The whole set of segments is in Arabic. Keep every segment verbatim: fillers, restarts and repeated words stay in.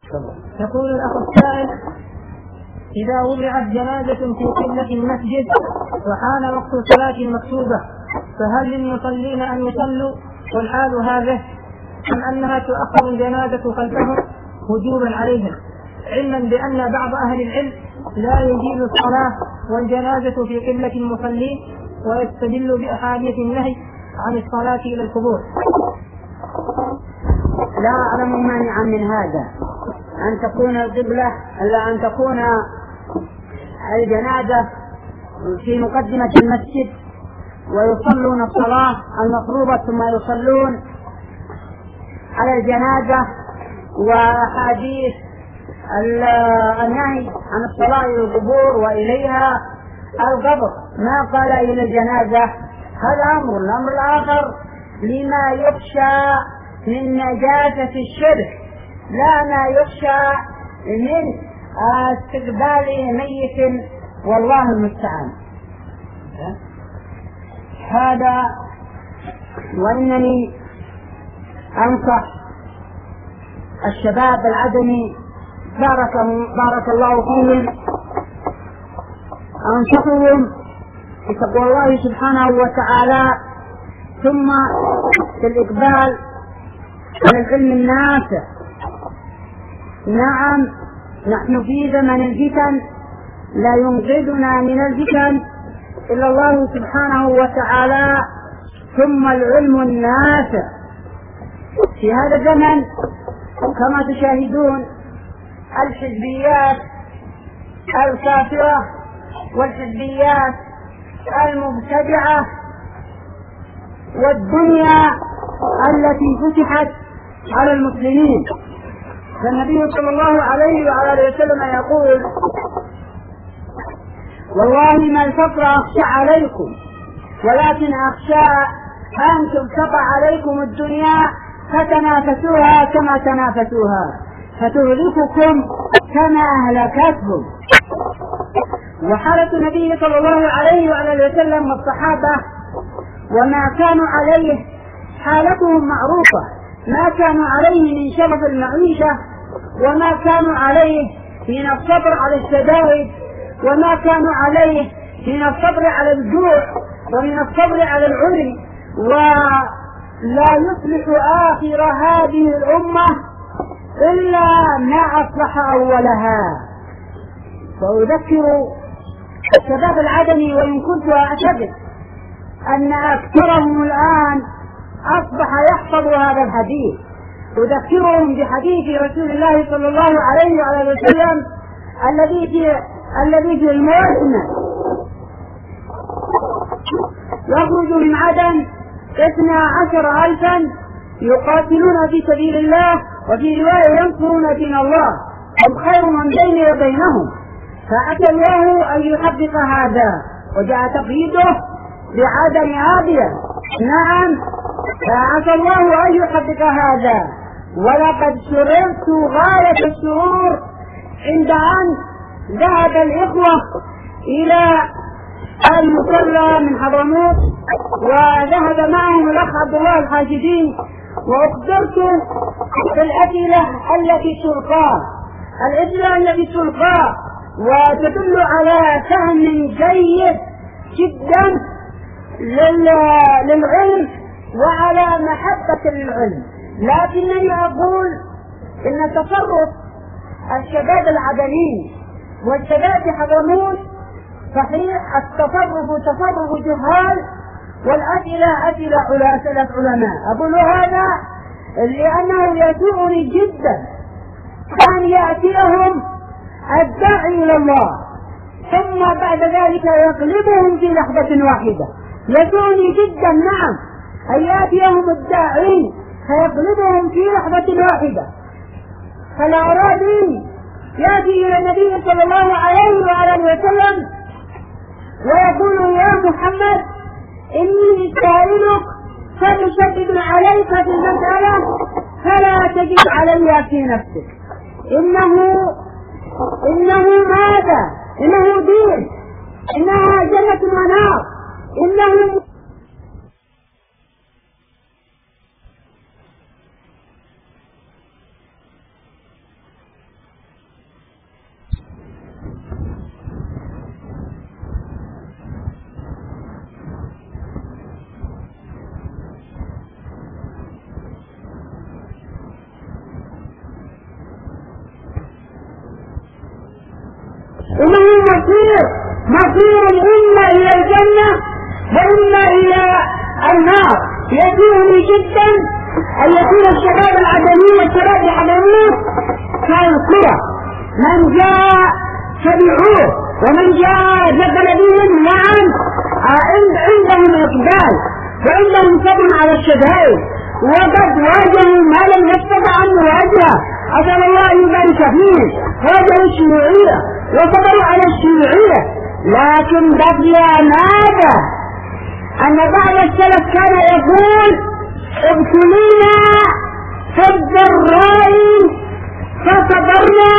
يقول الأخ السائل: إذا وضعت جنازة في قبلة المسجد وحان وقت الصلاة المكتوبة فهل للمصلين أن يصلوا والحال هذا، أم أنها تؤخر الجنازة خلفهم وجوبا عليهم، علما بأن بعض أهل العلم لا يجيز الصلاة والجنازة في قبلة المصلين ويستدل بأحاديث النهي عن الصلاة إلى القبور؟ لا أعلم مانعا من هذا أن تكون القبلة إلا أن تكون الجنازة في مقدمة المسجد ويصلون الصلاة المفروضة ثم يصلون على الجنازة، وحديث النهي عن الصلاة إلى القبور وإليها القبر ما قال إلى الجنازة. هذا أمر. الأمر الآخر لما يخشى من نجاسة الشرك، لا ما يخشى من استقبال ميت، والله المستعان. هذا وإنني أنصح الشباب العدني بارك, بارك الله فيهم، أنصحهم بتقوى الله سبحانه وتعالى ثم بالإقبال على العلم النافع. نعم نحن في زمن الفتن، لا ينقذنا من الفتن إلا الله سبحانه وتعالى ثم العلم النافع. في هذا الزمن كما تشاهدون الحزبيات الكافرة والحزبيات المبتدعة والدنيا التي فتحت على المسلمين. فالنبي صلى الله عليه وعلى وسلم يقول: والله ما الفقر أخشى عليكم ولكن أخشى أن تبسط عليكم الدنيا فتنافسوها كما تنافسوها فتهلككم كما أهلكتهم. وحالة النبي صلى الله عليه وعلى وسلم والصحابة وما كانوا عليه حالتهم معروفة، ما كانوا عليه من شرف المعيشة، وما كانوا عليه من الصبر على الشدائد، وما كانوا عليه من الصبر على الجوع ومن الصبر على العري. ولا يصلح آخر هذه الأمة إلا ما أصلح أولها. فأذكر الشباب العدني، وإن كنت أعتقد أن أكثرهم الآن أصبح يحفظ هذا الحديث، أذكرهم بحديث رسول الله صلى الله عليه وعلى وسلم الذي في الذي في الموسم يخرج من عدن اثنا عشر ألفا يقاتلون في سبيل الله، وفي رواية ينصرون دين الله، هم خير من بين وبينهم. فأتى الله أن يحقق هذا، وجاء تقييده بعدن عادية. نعم فعسى الله أن يحقق هذا. ولقد سررت غاية السرور عند أن ذهب الإخوة إلى المصلى من حضرموت، وذهب معهم الأخ عبد الله الحاشدين، وأخبرت بالأسئلة التي تلقى الأسئلة التي تلقى وتدل على فهم جيد جدا للعلم وعلى محبة للعلم. لكنني أقول إن تصرف الشباب العدنيين والشباب حضرموت صحيح، التصرف تصرف جهال والأسئلة أسئلة علماء. أقول هذا لأنه يسوءني جدا أن يأتيهم الداعي إلى الله ثم بعد ذلك يقلبهم في لحظة واحدة. يسوءني جدا نعم أن يأتيهم الداعي فيقلبهم في لحظة واحدة. فلا أرادي يأتي إلى النبي صلى الله عليه وآله وسلم ويقول: يا محمد إني سائلك فتشدد عليك في المسألة فلا تجد علي في نفسك. إنه إنه ماذا؟ إنه دين، إنها جنة ونار، إنه المصير مصير إما إلى الجنة وإما إلى النار. يسيرني جدا أن يكون الشباب العدمي والشباب الحضرموت كالقرى، من جاء تبعوه ومن جاء جبل بهم. نعم عندهم إقبال وعندهم صبر على الشدائد، وقد واجهوا ما لم يستطع أن يواجهه. أسأل الله أن يبارك فيه. واجهوا الشيوعية وصبروا على الشيوعية، لكن بقي ماذا؟ أن بعض السلف كان يقول ابتلينا في الضراء فصبرنا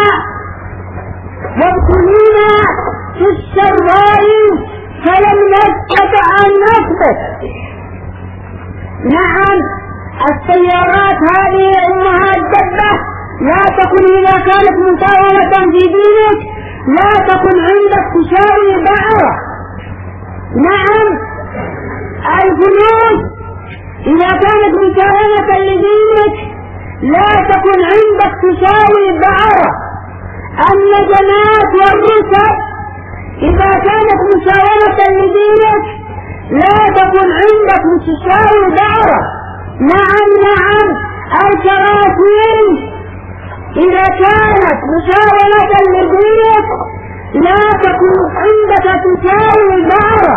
وابتلينا في السراء فلم نستطع أن نصبر. نعم السيارات هذه أمها الدبة، لا تكن إذا كانت مساومة في دينك لا تكن عندك تساوي بعرة. نعم الفلوس إذا كانت مساومة لدينك لا تكن عندك تساوي بعرة. النجمات والرسل إذا كانت مساومة لدينك لا تكن عندك تساوي بعرة. نعم نعم الكراسي إذا كانت مساومة لدينك لا تكن عندك تساوي بعرة.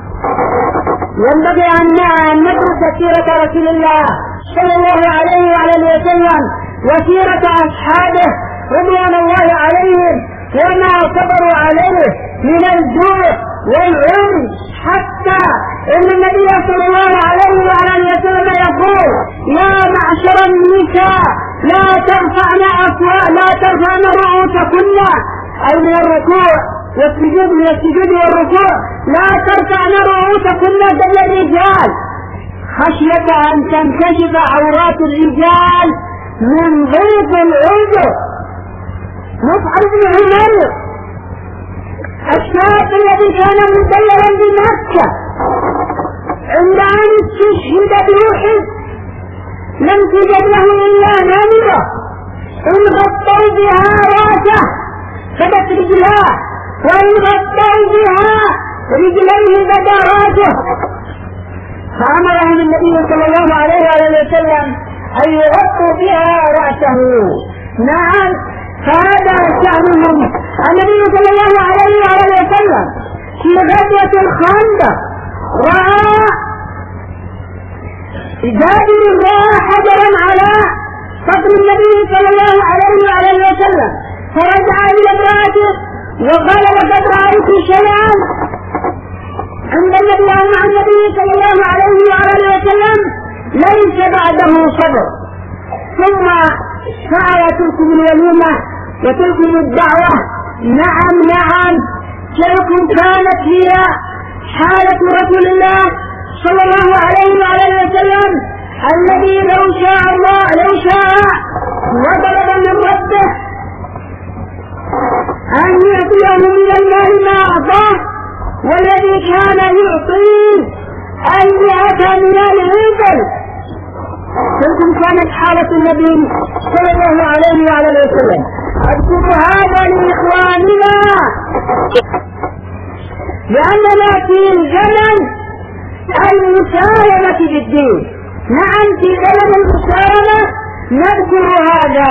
ينبغي أن ندرس سيرة رسول الله صلى الله عليه وعلى وسلم وسيرة أصحابه رضوان الله عليهم وما صبروا عليه من الجوع والعري، حتى إن النبي صلى الله عليه وعلى وسلم يقول يا معشر النساء لا ترفعن أصوات لا ترفعن رؤوسكن، أي من الركوع والسجود من السجود والركوع، لا ترفعن رؤوسكن زي الرجال خشية أن تنكشف عورات الرجال من ضيق العذر. مصعب بن عمير الشاب الذي كان مدللا بمكة عند أن استشهد بأحد لم تجد له إلا نمرة إن غطوا بها راسه بدت رجلاه وإن غطوا بها رجليه بدا راسه، فأمرهم النبي صلى الله عليه وسلم أن يغطوا بها رأسه. نعم فهذا شأنهم. النبي صلى الله عليه وسلم في غزوة الخندق رأى جابر رأى حجرا على صدر النبي صلى الله عليه وسلم، فرجع إلى امرأته وقال لقد رأيت شيئا عند النبي مع النبي صلى الله عليه وسلم ليس بعده صبر. ثم فعل تلكم الوليمة وتلكم الدعوة. نعم نعم تلكم كانت هي حالة رسول الله صلى الله عليه وسلم الذي لو شاء الله لو شاء وطلب من ربه أن يعطيه من المال ما أعطاه، والذي كان يعطيه أن يأتى من الإبل. تلكم كانت حالة النبي صلى الله عليه وسلم. أذكر هذا لإخواننا لأننا في زمن المساهمة بالدين. نعم في زمن المساهمة نذكر هذا.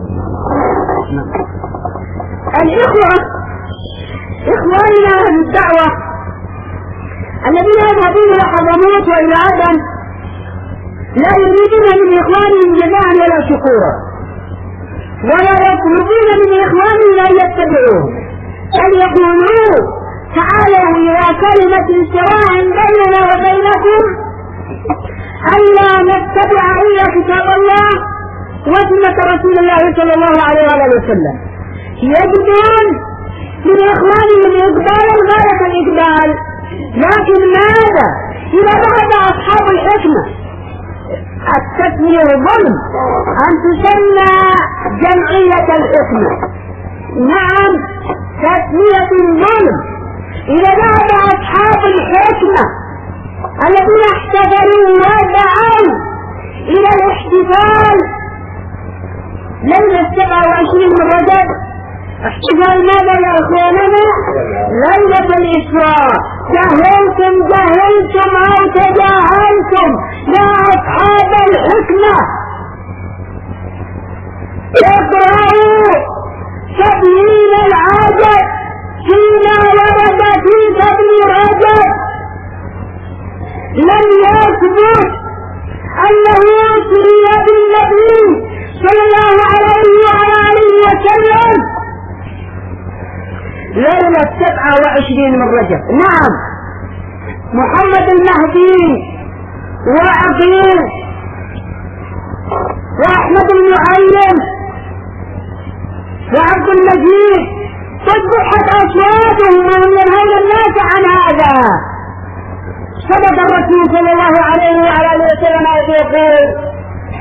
الإخوة إخواننا أهل الدعوة الذين يذهبون إلى حضرموت وإلى عدن لا يريدون من إخوانهم جزاء ولا شكورا، ولا يطلبون من إخوانهم أن يتبعوه، بل يقولون تعالوا إلى كلمة صراع بيننا وبينكم ألا نتبع إلا كتاب الله وسنة رسول الله صلى الله عليه وسلم. يجدون من إخوانهم إقبالا غاية الإقبال، لكن ماذا إذا ذهب أصحاب الحكمة التسمية ظلم أن تسمى جمعية الحكمة. نعم تسمية ظلم. إذا ذهب أصحاب الحكمة الذين احتفلوا ودعوا إلى الاحتفال ليلة السبعة وعشرين من رجب احتفال ماذا يا اخواننا؟ ليلة الاسراء. جهلتم جهلتم او تجاهلتم يا اصحاب الحكمة، اقرأوا تبيين العجب فيما ورد في ابن رجب. لم يثبت انه اسري بالنبي صلى الله عليه وعلى اله وسلم ليلة سبعة وعشرين من رجب. نعم، محمد المهدي وعقيل واحمد المعلم وعبد المجيد صدحت اصواتهم وهم ينهون الناس عن هذا. صدق الرسول صلى الله عليه وعلى اله وسلم يقول: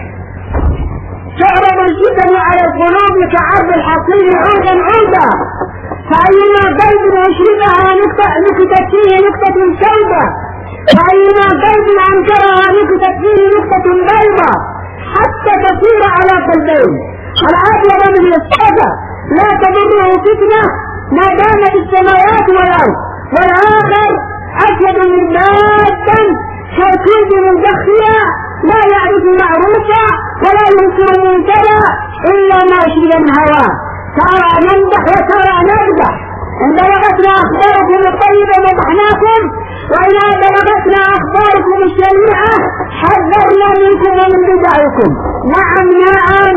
تعرض الفتن على القلوب كعرض الحصير عودا عودا، فأيما قلب أشربها نكتت فيه نكتة سوداء، وأيما قلب أنكرها نكتت فيه نكتة بيضاء، حتى تصير على قلبين، الأبيض من السوداء لا تضره فتنة ما دامت السماوات والأرض، والآخر أسود من مادة كالكلب مدخيا لا يعرف معروفا ولا ينكر منكرا إلا ما شرب من هواه. ترى نمدح وترى نمدح. إن بلغتنا أخباركم الطيبة مدحناكم، وإذا بلغتنا أخباركم الشنيعة حذرنا منكم ومن بدعكم. نعم نعم.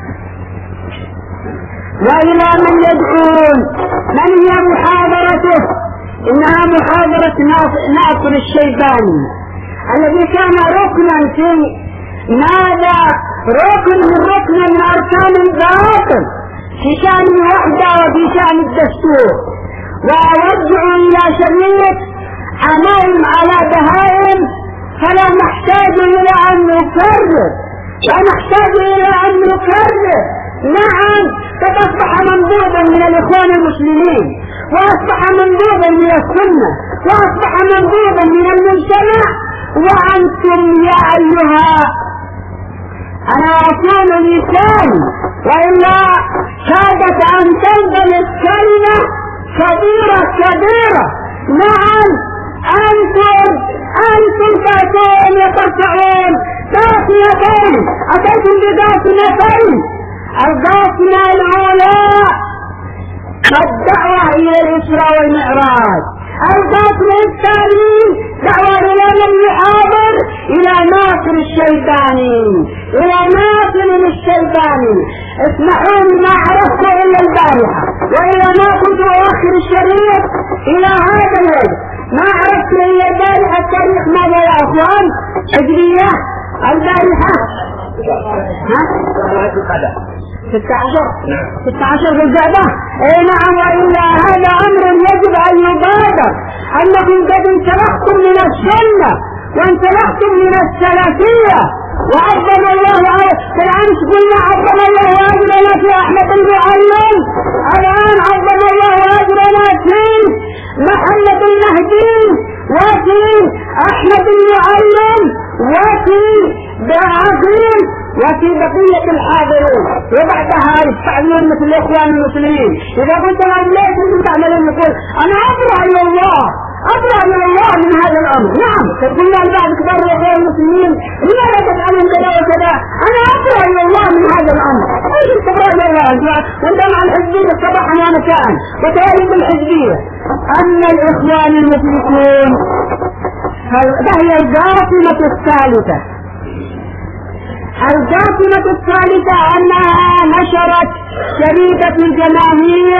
وإلى من يدعون؟ من هي محاضرته؟ إنها محاضرة ناصر الشيباني الذي كان ركنا في ماذا؟ ركن من ركن من أركان الباطل في شأن الوحدة وفي شأن الدستور. وأرجع إلى شريط أمام على بهائم، فلا نحتاج إلى أن نكرر لا نحتاج إلى أن نكرر. نعم، قد أصبح منبوذا من الإخوان المسلمين، وأصبح منبوذا من السنة، وأصبح منبوذا من المجتمع. وأنتم يا أيها، أنا أقول لساني وإلا كادت أن تنزل كلمة كبيرة كبيرة. نعم، أنتم أنتم تأتون وترفعون داخلتين، أتيتم بداخلتين. الداخلة الأولى الدعوة إلى الإسراء والمعراج، الداخلة الثاني دعوة إلى من يحاضر إلى ناصر الشيباني، إلى ناصر الشيباني. اسمحوا لي، ما عرفت إلا البارحة، وإلا ما كنت أؤخر الشريط إلى هذا الوقت. ما عرفت إلا البارحة. التاريخ ماذا يا أخوان؟ هجرية البارحة ها؟ ستة عشر ستة عشر في الجعبة. اي نعم. وإلا هذا أمر يجب أن يبادر، أنكم قد انسلختم من السنة وانسلختم من السلفية. وعظم الله بالأمس قلنا عظم الله أجرنا في أحمد المعلم، الآن عظم الله أجرنا في محمد المهدي وفي أحمد المعلم وفي بعقيل وفي بقية الحاضرين. وبعدها يستعملون مثل الإخوان المسلمين. إذا كنت ليش أنتم تعملون مثل أنا أبرأ إلى الله، أبرأ إلى الله من هذا الأمر. نعم، قلنا لبعض كبار الإخوان المسلمين لماذا تفعلون كذا وكذا؟ أنا أبرأ إلى الله من هذا الأمر. إيش تبرأ إلى الله وأنت مع الحزبية صباحا ومساء وتأيد الحزبية؟ أما الإخوان المسلمون فهي الجاثمة الثالثة. الجاثمة الثالثة أنها نشرت شريطة الجماهير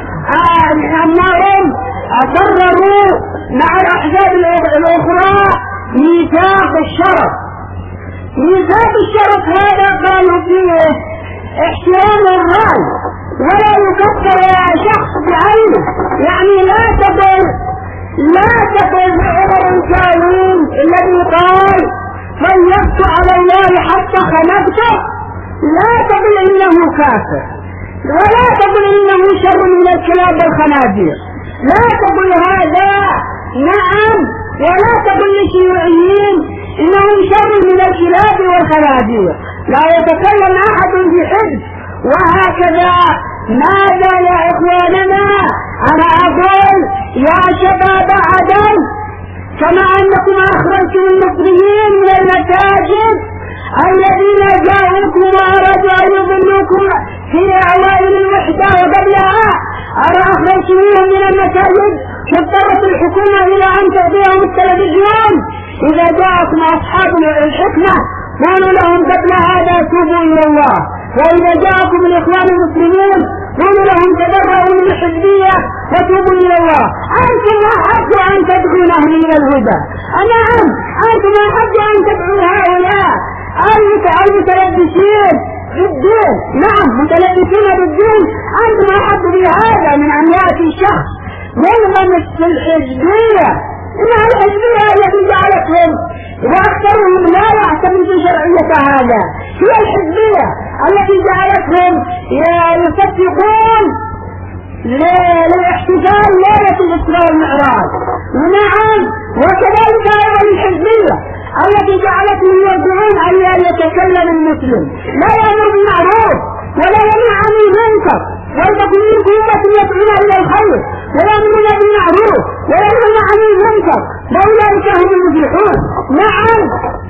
أنهم قرروا مع الأحزاب الأخرى ميثاق الشرف. ميثاق الشرف هذا قالوا فيه احترام الرأي ولا يكفر شخص بعينه، يعني لا تقل لا تقل بعمر الكاظم الذي قال فليقت على الله حتى خلقته، لا تقل انه كافر ولا تقل انه شر من الكلاب والخنازير، لا تقل هذا. نعم، ولا تقل للشيوعيين انهم شر من الكلاب والخنازير. لا يتكلم احد في حزب. وهكذا ماذا يا إخواننا؟ أنا أقول يا شباب عدن، كما أنكم أخرجتم المصريين من المساجد الذين جاءوكم وأرادوا أن يضلوكم في أوائل الوحدة وقبلها، أنا أخرجتموهم من المساجد واضطرت الحكومة إلى أن تعطيهم التلفزيون. إذا جاءكم أصحاب الحكمة قولوا لهم قبل هذا توبوا إلى الله، وإذا جاءكم الإخوان المسلمين قولوا لهم تبرؤوا من الحزبية وتوبوا إلى الله. أنتم أحق أن تدعونهم إلى الهدى، نعم أنتم أحق أن تدعوا هؤلاء المتلبسين بالدين، نعم متلبسين بالدين، أنتم أحق بهذا من أن يأتي شخص يلغمس في الحزبية. إنها الحزبية التي جعلتهم وأكثرهم لا يعتمد شرعية هذا، هي الحزبية التي جعلتهم يصدقون للاحتفال ليلة الإسراء والمعراج. نعم وكذلك أيضا الحزبية التي جعلتهم يدعون أن يتكلم المسلم لا يأمر بالمعروف ولا يمنع عن المنكر، ولتكن منكم أمة يدعون إلى الخير ويأمرون بالمعروف وينهون عن المنكر وأولئك هم المفلحون. نعم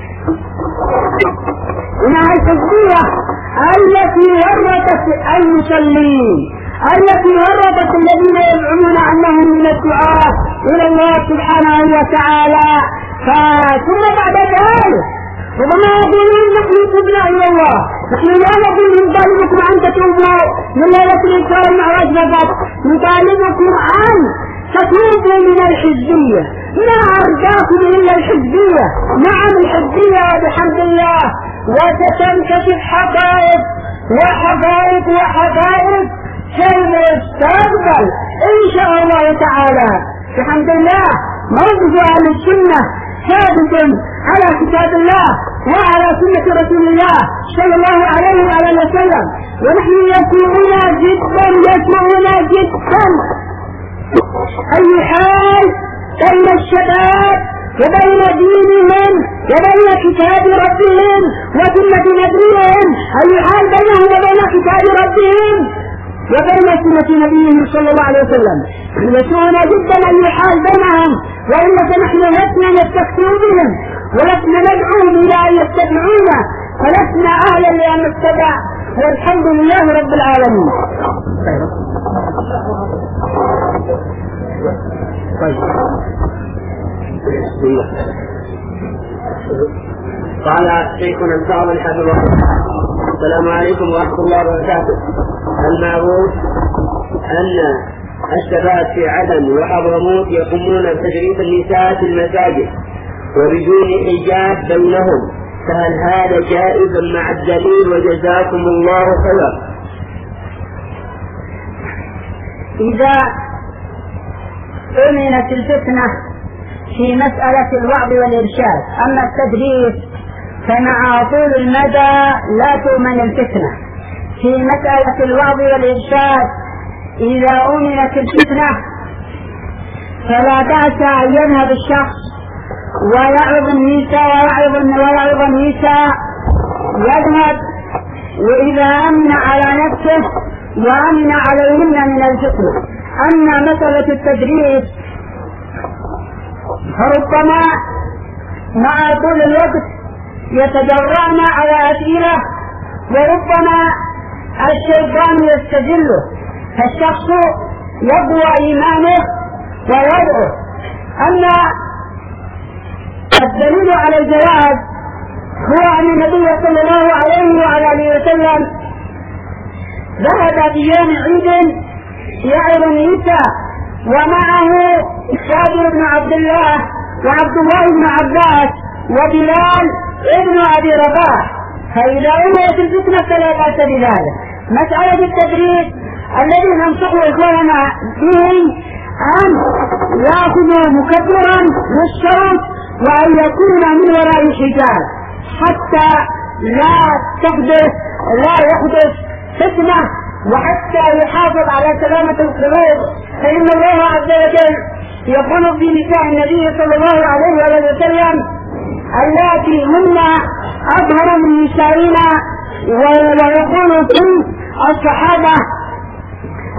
إنها الحزبية التي ورطت المصلين، التي ورطت الذين يزعمون أنهم من الدعاة إلى الله سبحانه وتعالى. ثم بعد ذلك ربما يقولون نحن تبنا إلى الله، نحن لا نقول نطالبكم أن تتوبوا من ليلة الإسراء والمعراج فقط، نطالبكم أن تتوبوا من الحزبية. ما أرجاكم إلا الحزبية، نعم الحزبية بحمد الله وستنكشف حقائق وحقائق وحقائق في المستقبل إن شاء الله تعالى بحمد الله. موقف أهل السنة ثابت على كتاب الله وعلى سنة رسول الله صلى الله عليه وعلى وسلم، ونحن يسمعنا جدا يسمعنا جدا أي حال بين الشباب وبين دينهم وبين كتاب ربهم وسنة نبيهم، أي حال بينهم وبين كتاب ربهم وبين سنة نبيهم صلى الله عليه وسلم. يسمعنا جدا أي حال بينهم، وإنك نحن لسنا نستكثر بهم ولسنا ندعوهم إلى أن يتبعونا، فلسنا أهلا لأن نتبع، والحمد لله رب العالمين. قال شيخنا الفاضل حفظه الله: السلام عليكم ورحمة الله وبركاته. المعروف أن الشباب في عدن وحضرموت يقومون بتدريس النساء في المساجد وبدون حجاب بينهم، فهل هذا جائز مع الدليل؟ وجزاكم الله خيرا. إذا أمنت الفتنة في مسألة الوعظ والإرشاد، أما التدريس فمع طول المدى لا تؤمن الفتنة. في مسألة الوعظ والإرشاد إذا أمنت الفتنة فلا بأس أن يذهب الشخص ويعظ النساء ويعظ ويعظ النساء يذهب، وإذا أمن على نفسه وأمن عليهن من الفتنة. أما مسألة التدريس فربما مع طول الوقت يتجرأن على أسئلة وربما الشيطان يستجله، فالشخص يقوى إيمانه ويدعو. أما الدليل على الجواز هو أن النبي صلى الله عليه وعلى آله وسلم ذهب في يوم عيد يعظ النساء ومعه جابر بن عبد الله وعبد الله بن عباس وبلال ابن أبي رباح، فإذا أمرت الفتنة فلا بأس بذلك. مسألة التدريس الذي ننصح إخواننا به أن يأخذوا مكبرا للصوت وأن يكون من وراء حجاب حتى لا تحدث لا يحدث فتنة، وحتى يحافظ على سلامة القلوب، فإن الله عز وجل يقول في نساء النبي صلى الله عليه وسلم: اللاتي هن أظهر من نسائنا، ويقول في الصحابة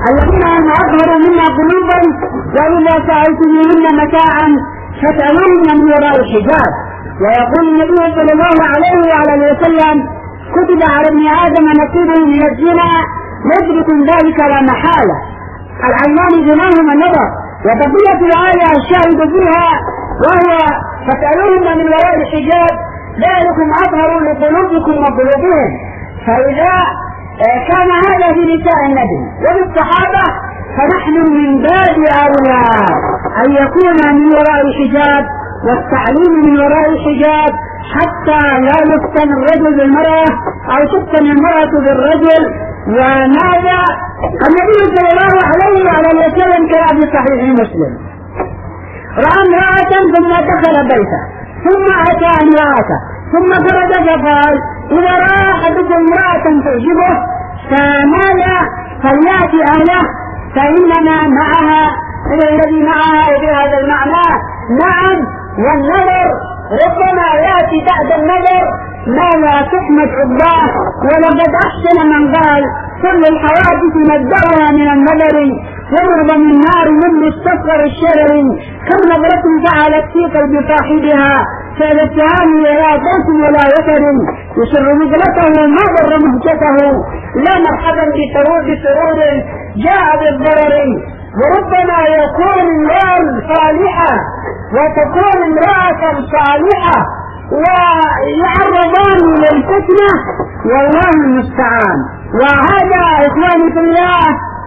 الذين هم أظهروا منا قلوبا وإذا سألتموهن متاعا فاسألوهن من وراء الحجاب. ويقول النبي صلى الله عليه وعلى وسلم كتب على ابن آدم نصيبه من الزنا يدرك ذلك لا محالة. العينان زناهما النظر. وبقية الآية الشاهد فيها وهو فاسألوهن من وراء الحجاب ذلكم أظهر لقلوبكم وقلوبهم. فإذا كان هذا في نساء النبي وبالصحابة فنحن من باب أولى أن يكون من وراء الحجاب والتعليم من وراء الحجاب حتى لا يفتن الرجل بالمرأة أو تفتن المرأة بالرجل. وماذا النبي صلى الله عليه وعلى وسلم كما في صحيح مسلم رأى امرأة ثم دخل بيته ثم أتى امرأته ثم خرج فقال إذا رأى أحدكم امرأة تعجبه فماذا فليأتي أهله فإنما معها الذي معها بهذا المعنى نعم. والنظر ربما يأتي بعد النظر ما لا تحمد عقباه. ولقد أحسن من قال كل الحوادث مبدأها من النظر ومعظم النار من استصغر الشرر كم نظرة فعلت في قلب صاحبها فإذا اتهام لا ضيف ولا وتر يسر نزلته ما ضر مهجته لا مرحبا بسرور بسرور جاء بالضرر. وربما يكون المال صالحا وتكون امرأة صالحة ويعرضان للفتنة والله المستعان. وهذا إخواني في الله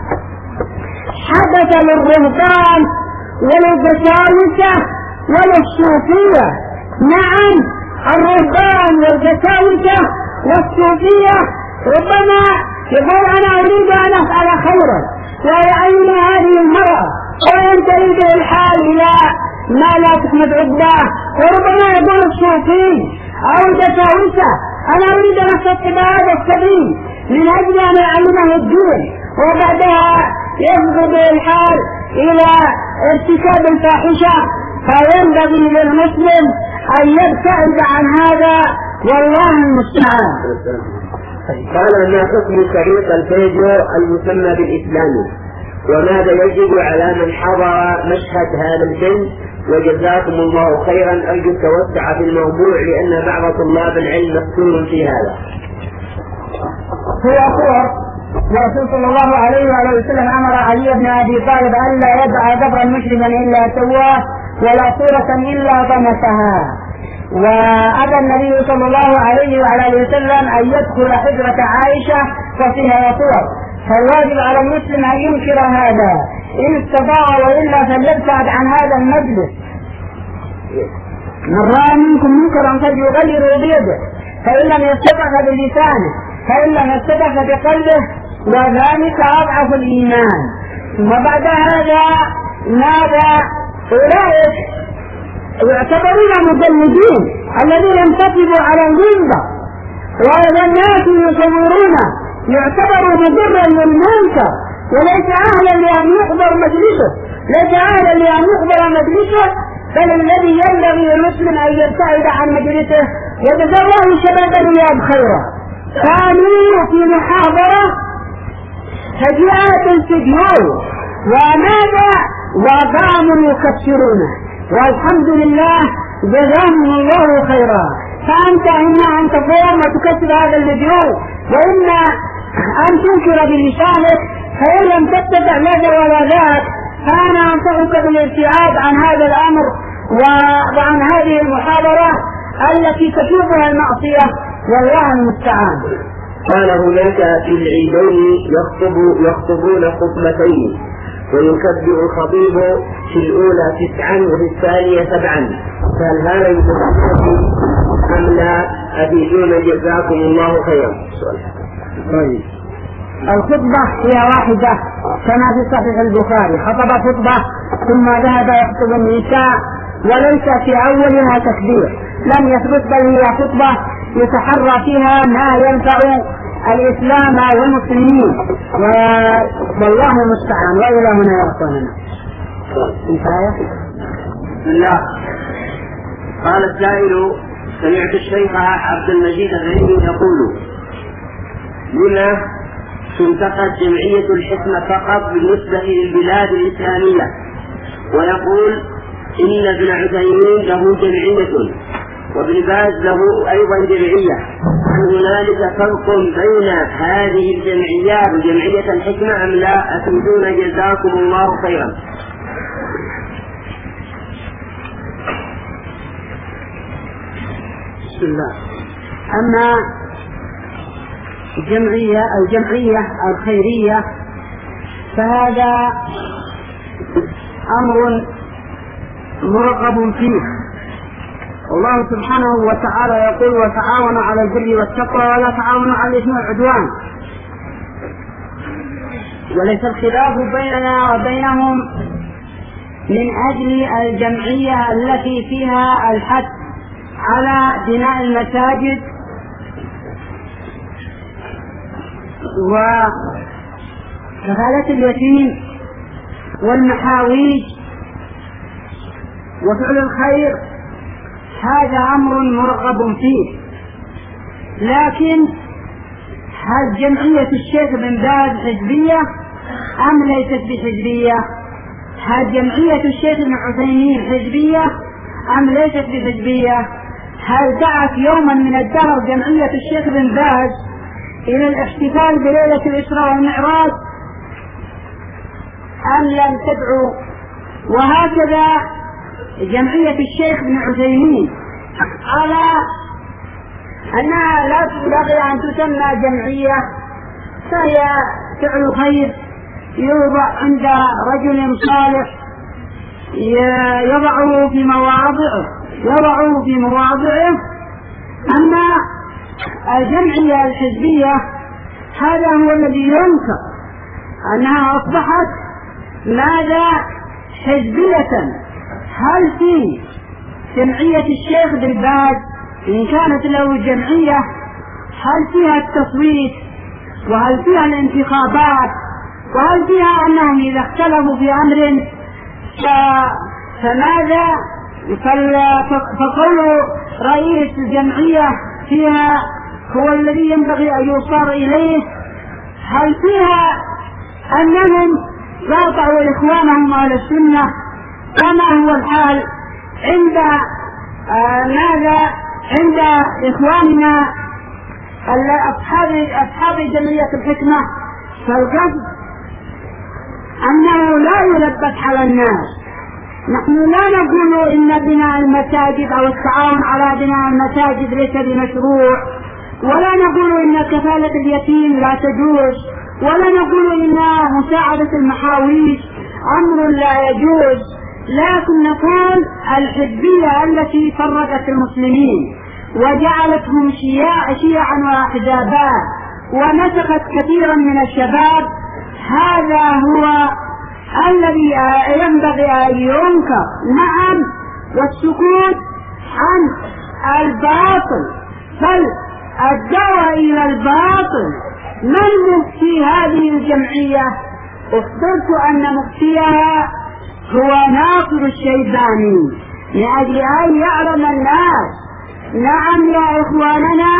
حدث للرهبان وللجساوسة وللصوفية. نعم الرهبان والجساوسة والصوفية ربما يقول أنا أريد أن أفعل خيرا ويعين هذه المرأة وينتهي به الحال إلى ما لا تحمد عقباه. وربما يقول الصوفي أو الجساوسة أنا أريد أن أستطيع هذا السبيل من أجل أن يعلمه الدين وبعدها يفضل به الحال إلى ارتكاب الفاحشة. فينبغي للمسلم أن يبتعد عن هذا والله المستعان. قال ما حكم شريط الفيديو المسمى بالإسلام وماذا يجب على من حضر مشهد هذا الفيلم؟ وجزاكم الله خيرا. أرجو التوسع في الموضوع لأن بعض طلاب العلم مفتون في هذا. هي صور الرسول صلى الله عليه وآله وسلم أمر علي بن أبي طالب أن لا يدع قبرا مشرفا إلا سواه ولا صورة إلا طمسها. وأبى النبي صلى الله عليه وآله وسلم أن يدخل حجرة عائشة وفيها صور. فالواجب على المسلم أن ينكر هذا إن استطاع وإلا فليبتعد عن هذا المجلس. من رأى منكم منكرا فليغيره بيده فإن لم يستطع بلسانه فإن لم يستطع بقلبه وذلك أضعف الإيمان. وبعد هذا ماذا أولئك يعتبرون مجلدين الذين ينتصبوا على المنبر وإذا الناس يصورون يعتبر مضرا للمنكر وليس أهلا لأن يحضر مجلسه ليس أهلا لأن يحضر مجلسه بل الذي ينبغي المسلم أن يبتعد عن مجلسه. وجزا الله شباب الرياض خيرا كانوا في محاضرة فجاءت الفيديو وماذا وقاموا يكسرونه والحمد لله جزاهم الله خيرا. فأنت إما أن تقوم وتكسر هذا الفيديو وإما أن تنكر بلسانك فإن لم تستطع هذا ولا ذاك فأنا أنصحك بالابتعاد عن هذا الأمر وعن هذه المحاضرة التي تفيضها المعصية والله المستعان. قال هناك في العيدين يخطب يخطبون خطبتين ويكبر الخطيب في الأولى تسعا وفي الثانية سبعا فهل هذا يتفق أم لا؟ أفيدونا جزاكم الله خيرا. طيب الخطبة هي واحدة كما في صحيح البخاري خطب خطبة ثم ذهب يخطب النساء وليس في أولها تكبير لم يثبت بل هي خطبة يتحرى فيها ما ينفع الإسلام والمسلمين والله المستعان. وإلى هنا يا أخواننا. بسم الله. قال السائل سمعت الشيخ عبد المجيد الغريبي يقول لما تنتقد جمعية الحكمة فقط بالنسبة للبلاد الإسلامية، ويقول إن ابن عثيمين له جمعية وابن باز له أيضا جمعية. هل هنالك فرق بين هذه الجمعيات وجمعية الحكمة أم لا؟ أفيدونا جزاكم الله خيرا. بسم الله. أما الجمعية الجمعية الخيرية فهذا أمر مرغب فيه. الله سبحانه وتعالى يقول: وتعاونوا على البر والتقوى ولا تعاونوا على الإثم والعدوان. وليس الخلاف بيننا وبينهم من أجل الجمعية التي فيها الحث على بناء المساجد وكفالة اليتيم والمحاويج وفعل الخير. هذا أمر مرغب فيه، لكن هل جمعية الشيخ بن باز حزبية أم ليست بحزبية؟ هل جمعية الشيخ بن عثيمين حزبية أم ليست بحزبية؟ هل دعت يوما من الدهر جمعية الشيخ بن باز إلى الاحتفال بليلة الإسراء والمعراج أم لم تدعو؟ وهكذا جمعية الشيخ بن عثيمين على أنها لا تنبغي أن تسمى جمعية، فهي فعل خير يوضع عند رجل صالح يضعه في مواضعه يضعه في مواضعه. أما الجمعية الحزبية هذا هو الذي ينكر، أنها أصبحت ماذا؟ حزبية. هل في جمعية الشيخ بن باز إن كانت له جمعية هل فيها التصويت وهل فيها الانتخابات وهل فيها أنهم إذا اختلفوا في أمر فماذا؟ فقول رئيس الجمعية فيها هو الذي ينبغي أن يوصل إليه؟ هل فيها أنهم قاطعوا إخوانهم على السنة كما هو الحال عند آه ماذا عند إخواننا أصحاب أصحاب جمعية الحكمة؟ فالقصد أنه لا يلبس على الناس. نحن لا نقول إن بناء المساجد أو التعاون على بناء المساجد ليس بمشروع، ولا نقول إن كفالة اليتيم لا تجوز، ولا نقول إن مساعدة المحاويج أمر لا يجوز، لكن نقول الحزبية التي فرقت المسلمين وجعلتهم شيعا شيعا وأحزابا ونسخت كثيرا من الشباب، هذا هو الذي ينبغي أن ينكر. نعم، والسكوت عن الباطل، بل الدعوة إلى الباطل. من مفتي هذه الجمعية؟ اخبرت أن مفتيها هو ناصر الشيباني من أجل أن يعلم الناس. نعم يا إخواننا،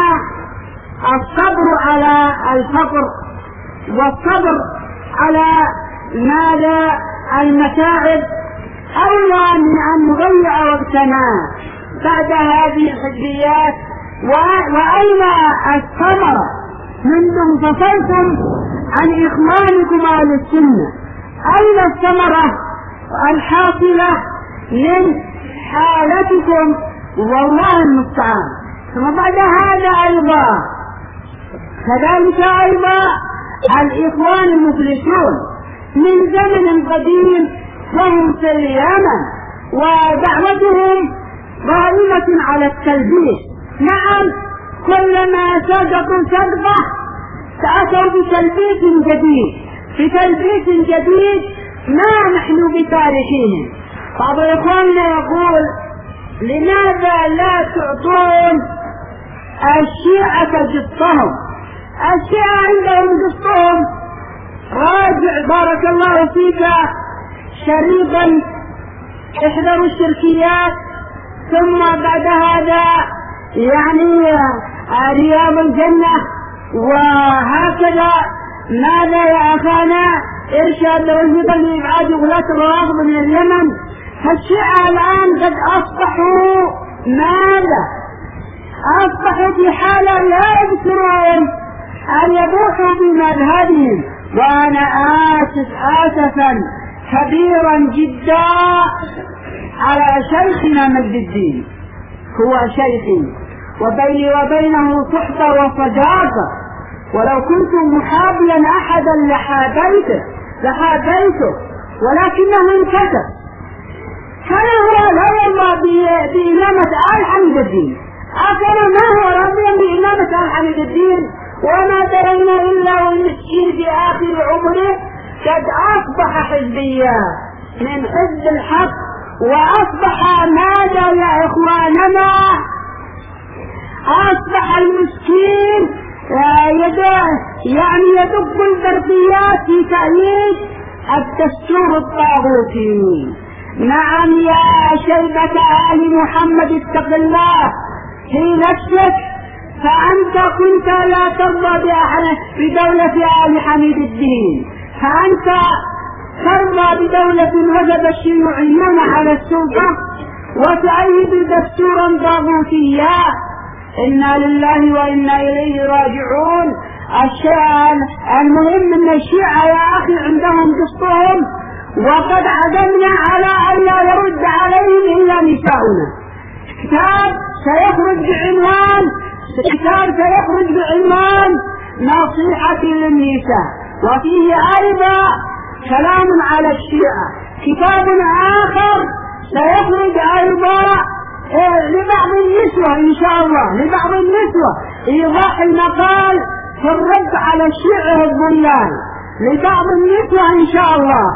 الصبر على الفقر والصبر على ماذا المتاعب أولى من أن نضيع وقتنا بعد هذه الحزبيات. وأين الثمرة منهم فصلتم عن إخوانكم أهل السنة؟ أين الثمرة الحاصلة من حالتكم؟ والله المستعان. ثم بعد هذا أيضا كذلك أيضا الإخوان المفلسون من زمن قديم وهم في اليمن ودعوتهم قائمة على التلبيس. نعم، كلما سقطوا سقطة تأتوا بتلبيس جديد بتلبيس جديد ما نحن بتاريخهم. بعض إخواننا يقول: لماذا لا تعطون الشيعة قسطهم؟ الشيعة عندهم قسطهم. راجع بارك الله فيك شريطا احذروا الشركيات، ثم بعد هذا يعني رياض الجنة، وهكذا ماذا يا أخانا إرشاد الفطر لإبعاد غلاة الروافض من اليمن؟ فالشيعة الآن قد أصبحوا ماذا؟ أصبحوا في حالة لا يذكرون أن يبوحوا بمذهبهم. وأنا آسف آسفا كبيرا جدا على شيخنا مجد الدين، هو شيخي وبيني وبينه صحبة وصداقة، ولو كنت محابيا أحدا لحابيته لحابيته ولكنه انكسر. كان هو لا يرضى بإمامة آل حميد الدين، أكان ما هو راضيا بإمامة آل حميد الدين، وما درينا إلا والمسكين في آخر عمره قد أصبح حزبيا من حزب الحق، وأصبح ماذا يا إخواننا؟ أصبح المسكين يعني يدق البرديات في تأييد الدستور الطاغوتي. نعم يا شيبة آل محمد اتق الله في نفسك، فأنت كنت لا ترضى بدولة آل حميد الدين، فأنت ترضى بدولة وجد الشيوعيون على السلطة وتؤيد دستورا طاغوتيا. إنا لله وإنا إليه راجعون. الشيء المهم أن الشيعة يا أخي عندهم دستورهم، وقد عزمنا على أن لا يرد عليهم إلا نساؤنا. كتاب سيخرج بعنوان كتاب سيخرج بعنوان نصيحة للنساء، وفيه أيضا كلام على الشيعة. كتاب آخر سيخرج أيضا لبعض النسوة إن شاء الله، لبعض النسوة إيضاح المقال في الرد على الشيعة الضلال لبعض النسوة إن شاء الله.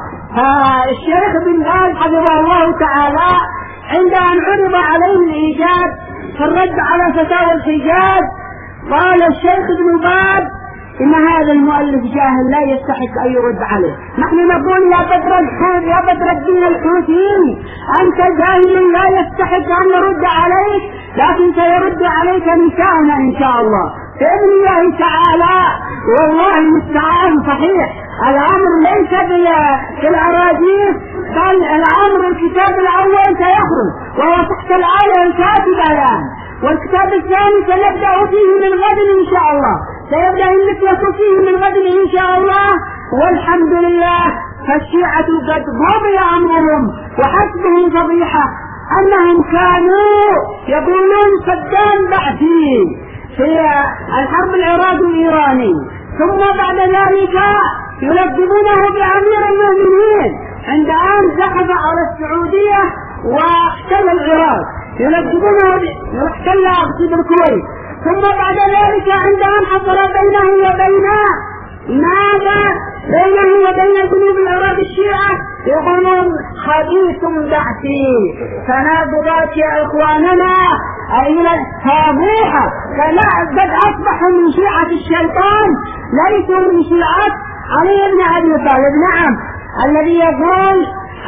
فالشيخ بن باز حفظه الله تعالى عند أن عرض عليه الإيجاد في الرد على فتاوى الحجاز قال الشيخ بن باز إن هذا المؤلف جاهل لا يستحق أن يرد عليه. نحن نقول يا بدر الحوث يا بدر الدين الحوثي أنت جاهل لا يستحق أن يرد عليك، لكن سيرد عليك نساؤنا إن شاء الله بإذن الله تعالى. والله المستعان صحيح الأمر ليس بالأراجيف، بل الأمر الكتاب الأول سيخرج وهو تحت الآية الكاتبة الآن، والكتاب الثاني سنبدأ فيه من غد إن شاء الله، سيبدأ المثلة فيه من غد إن شاء الله. والحمد لله فالشيعة قد ضبي أمرهم، وحسبهم فضيحة أنهم كانوا يقولون صدام بعثي في الحرب العراقي الإيراني، ثم بعد ذلك يلقبونه بأمير المؤمنين عند أن زحف على السعودية واحتل العراق، يلقبونه واحتل أقصد الكويت، ثم بعد ذلك عند أن حصل بينه وبين ماذا بينه وبين جنوب العراق الشيعة يقولون حديث بعثي. فنابضات يا إخواننا أين فاضيحة، قد أصبحوا من شيعة الشيطان ليسوا من شيعة علي بن أبي طالب. نعم الذي يقول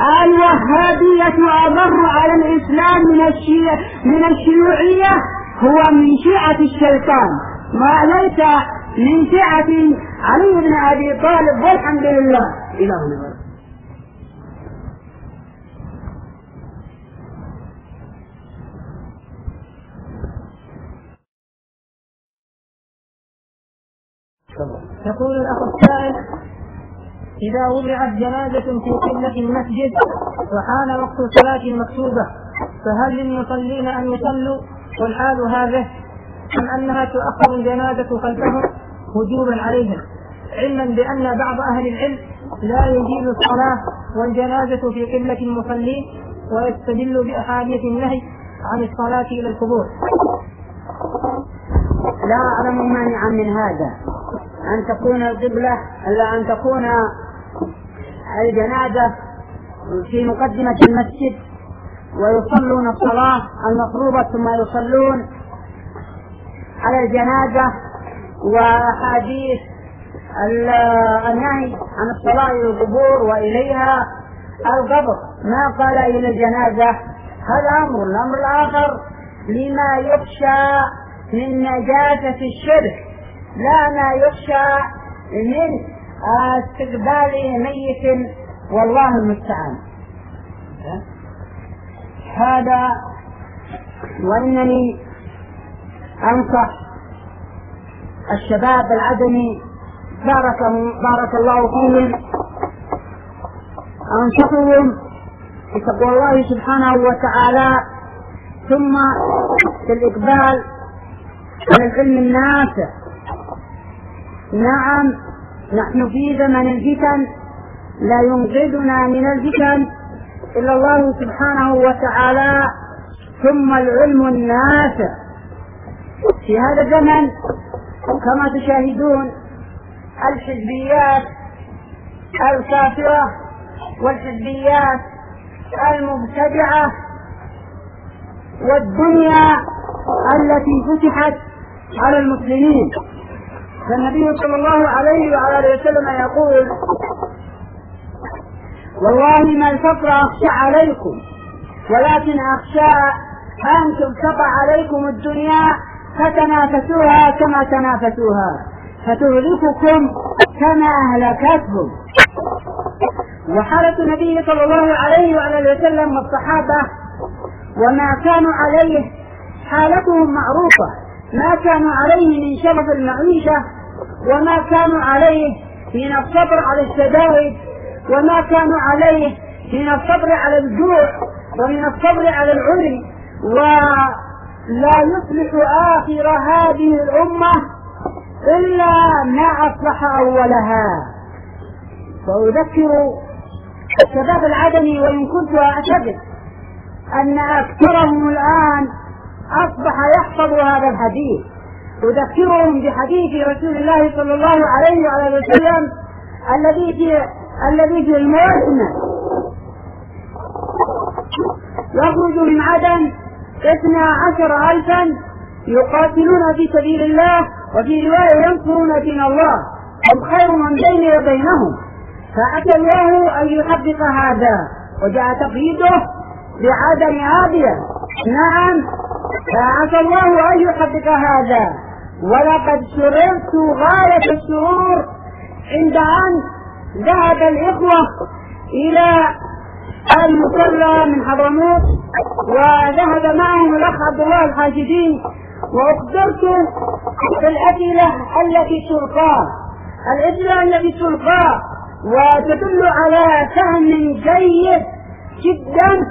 الوهابية أضر على الإسلام من الشيعة من الشيوعية هو من شيعة الشيطان، ما ليس من شيعة علي بن أبي طالب. والحمد لله. إلهنا يقول الأخ السائل: إذا وضعت جنازة في قبلة المسجد وحان وقت الصلاة المكتوبة فهل للمصلين أن يصلوا والحال هذا، أم أنها تؤخر الجنازة خلفهم وجوبا عليهم، علما بأن بعض أهل العلم لا يجيز الصلاة والجنازة في قبلة المصلين ويستدل بأحاديث النهي عن الصلاة إلى القبور؟ لا أعلم مانعا من هذا أن تكون القبلة إلا أن تكون الجنازة في مقدمة المسجد ويصلون الصلاة المفروضة ثم يصلون على الجنازة، وحديث النهي عن الصلاة إلى القبور وإليها القبر ما قال إلى الجنازة. هذا أمر. الأمر الآخر لما يخشى من نجاسة الشرك لا ما يخشى من استقبال ميت والله المستعان. هذا وإنني أنصح الشباب العدني بارك, بارك الله فيهم، أنصحهم بتقوى الله سبحانه وتعالى، ثم في الإقبال على العلم النافع. نعم نحن في زمن الفتن، لا ينقذنا من الفتن إلا الله سبحانه وتعالى ثم العلم النافع. في هذا الزمن كما تشاهدون الحزبيات الكافرة والحزبيات المبتدعة والدنيا التي فتحت على المسلمين. فالنبي صلى الله عليه وعلى اله وسلم يقول: والله ما الفقر أخشى عليكم ولكن أخشى أن تبسط عليكم الدنيا فتنافسوها كما تنافسوها فتهلككم كما أهلكتهم. وحالة النبي صلى الله عليه وعلى اله وسلم والصحابة وما كانوا عليه حالتهم معروفة، ما كانوا عليه من شرف المعيشة، وما كانوا عليه من الصبر على الشدائد، وما كانوا عليه من الصبر على الجوع، ومن الصبر على العري. ولا يصلح آخر هذه الأمة إلا ما أصلح أولها. فأذكر الشباب العدني، وإن كنت أعتقد أن أكثرهم الآن أصبح يحفظ هذا الحديث، أذكرهم بحديث رسول الله صلى الله عليه وعلى وسلم الذي في الذي في الموازنة: يخرج من عدن اثنا عشر ألفا يقاتلون في سبيل الله، وفي رواية ينصرون دين الله، هم خير من بين وبينهم. فأتى الله أن يحقق هذا، وجاء تقييده بعدم هادية. نعم فعسى الله أن يحقق هذا. ولقد سررت غاية السرور عند أن ذهب الإخوة إلى المصلى من حضرموت، وذهب معهم الأخ عبد الله الحاشدين، وأخبرت بالأدلة التي تلقاه الأدلة التي تلقاه وتدل على فهم جيد جدا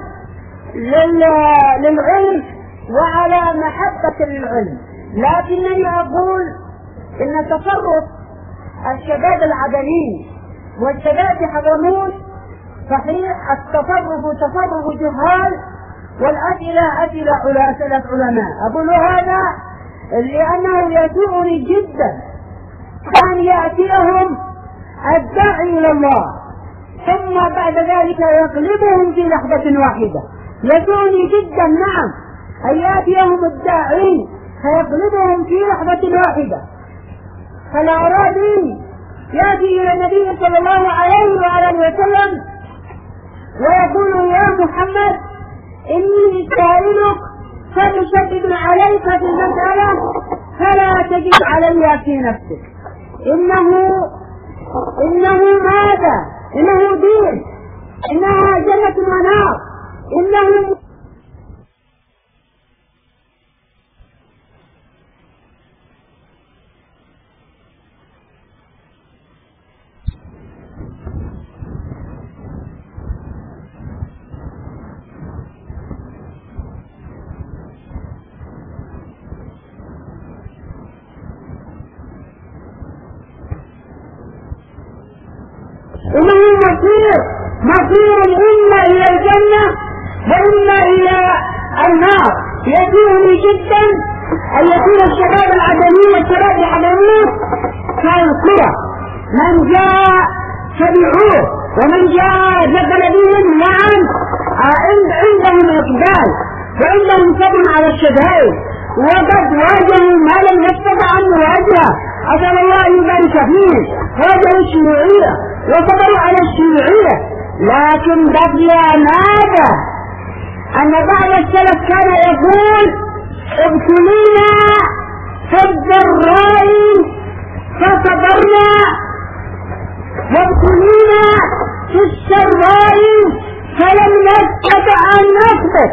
للعلم وعلى محبة للعلم. لكنني أقول إن تصرف الشباب العدنيين والشباب في حضرموت صحيح التصرف تصرف جهال، والأسئلة أسئلة أسئلة علماء. أقول هذا لأنه يسوءني جدا أن يأتيهم الداعي إلى الله ثم بعد ذلك يقلبهم في لحظة واحدة. يسوءني جدا نعم أن يأتيهم الداعي فيقلبهم في لحظة واحدة. فلا أرادين يأتي إلى النبي صلى الله عليه وآله وسلم ويقول: يا محمد إني سائلك فمشدد عليك في المسألة فلا تجد علي في نفسك. إنه إنه ماذا؟ إنه دين، إنها جنة ونار، إنه إنه مصير مصير إما إلى الجنة وإما إلى النار. يسوءني جدا أن يكون الشباب العدني والشباب الحضرموت كالقرى، من جاء تبعوه ومن جاء نزل بهم. نعم عندهم إقبال وعندهم صبر على الشدائد، وقد واجهوا ما لم يستطع عنه واجهه. أسأل الله أن يبارك فيه. واجهوا الشيوعية وصبروا على الشيوعية، لكن بقي ماذا؟ أن بعض السلف كان يقول: ابتلينا في الضراء فصبرنا وابتلينا في السراء فلم نستطع أن نصبر.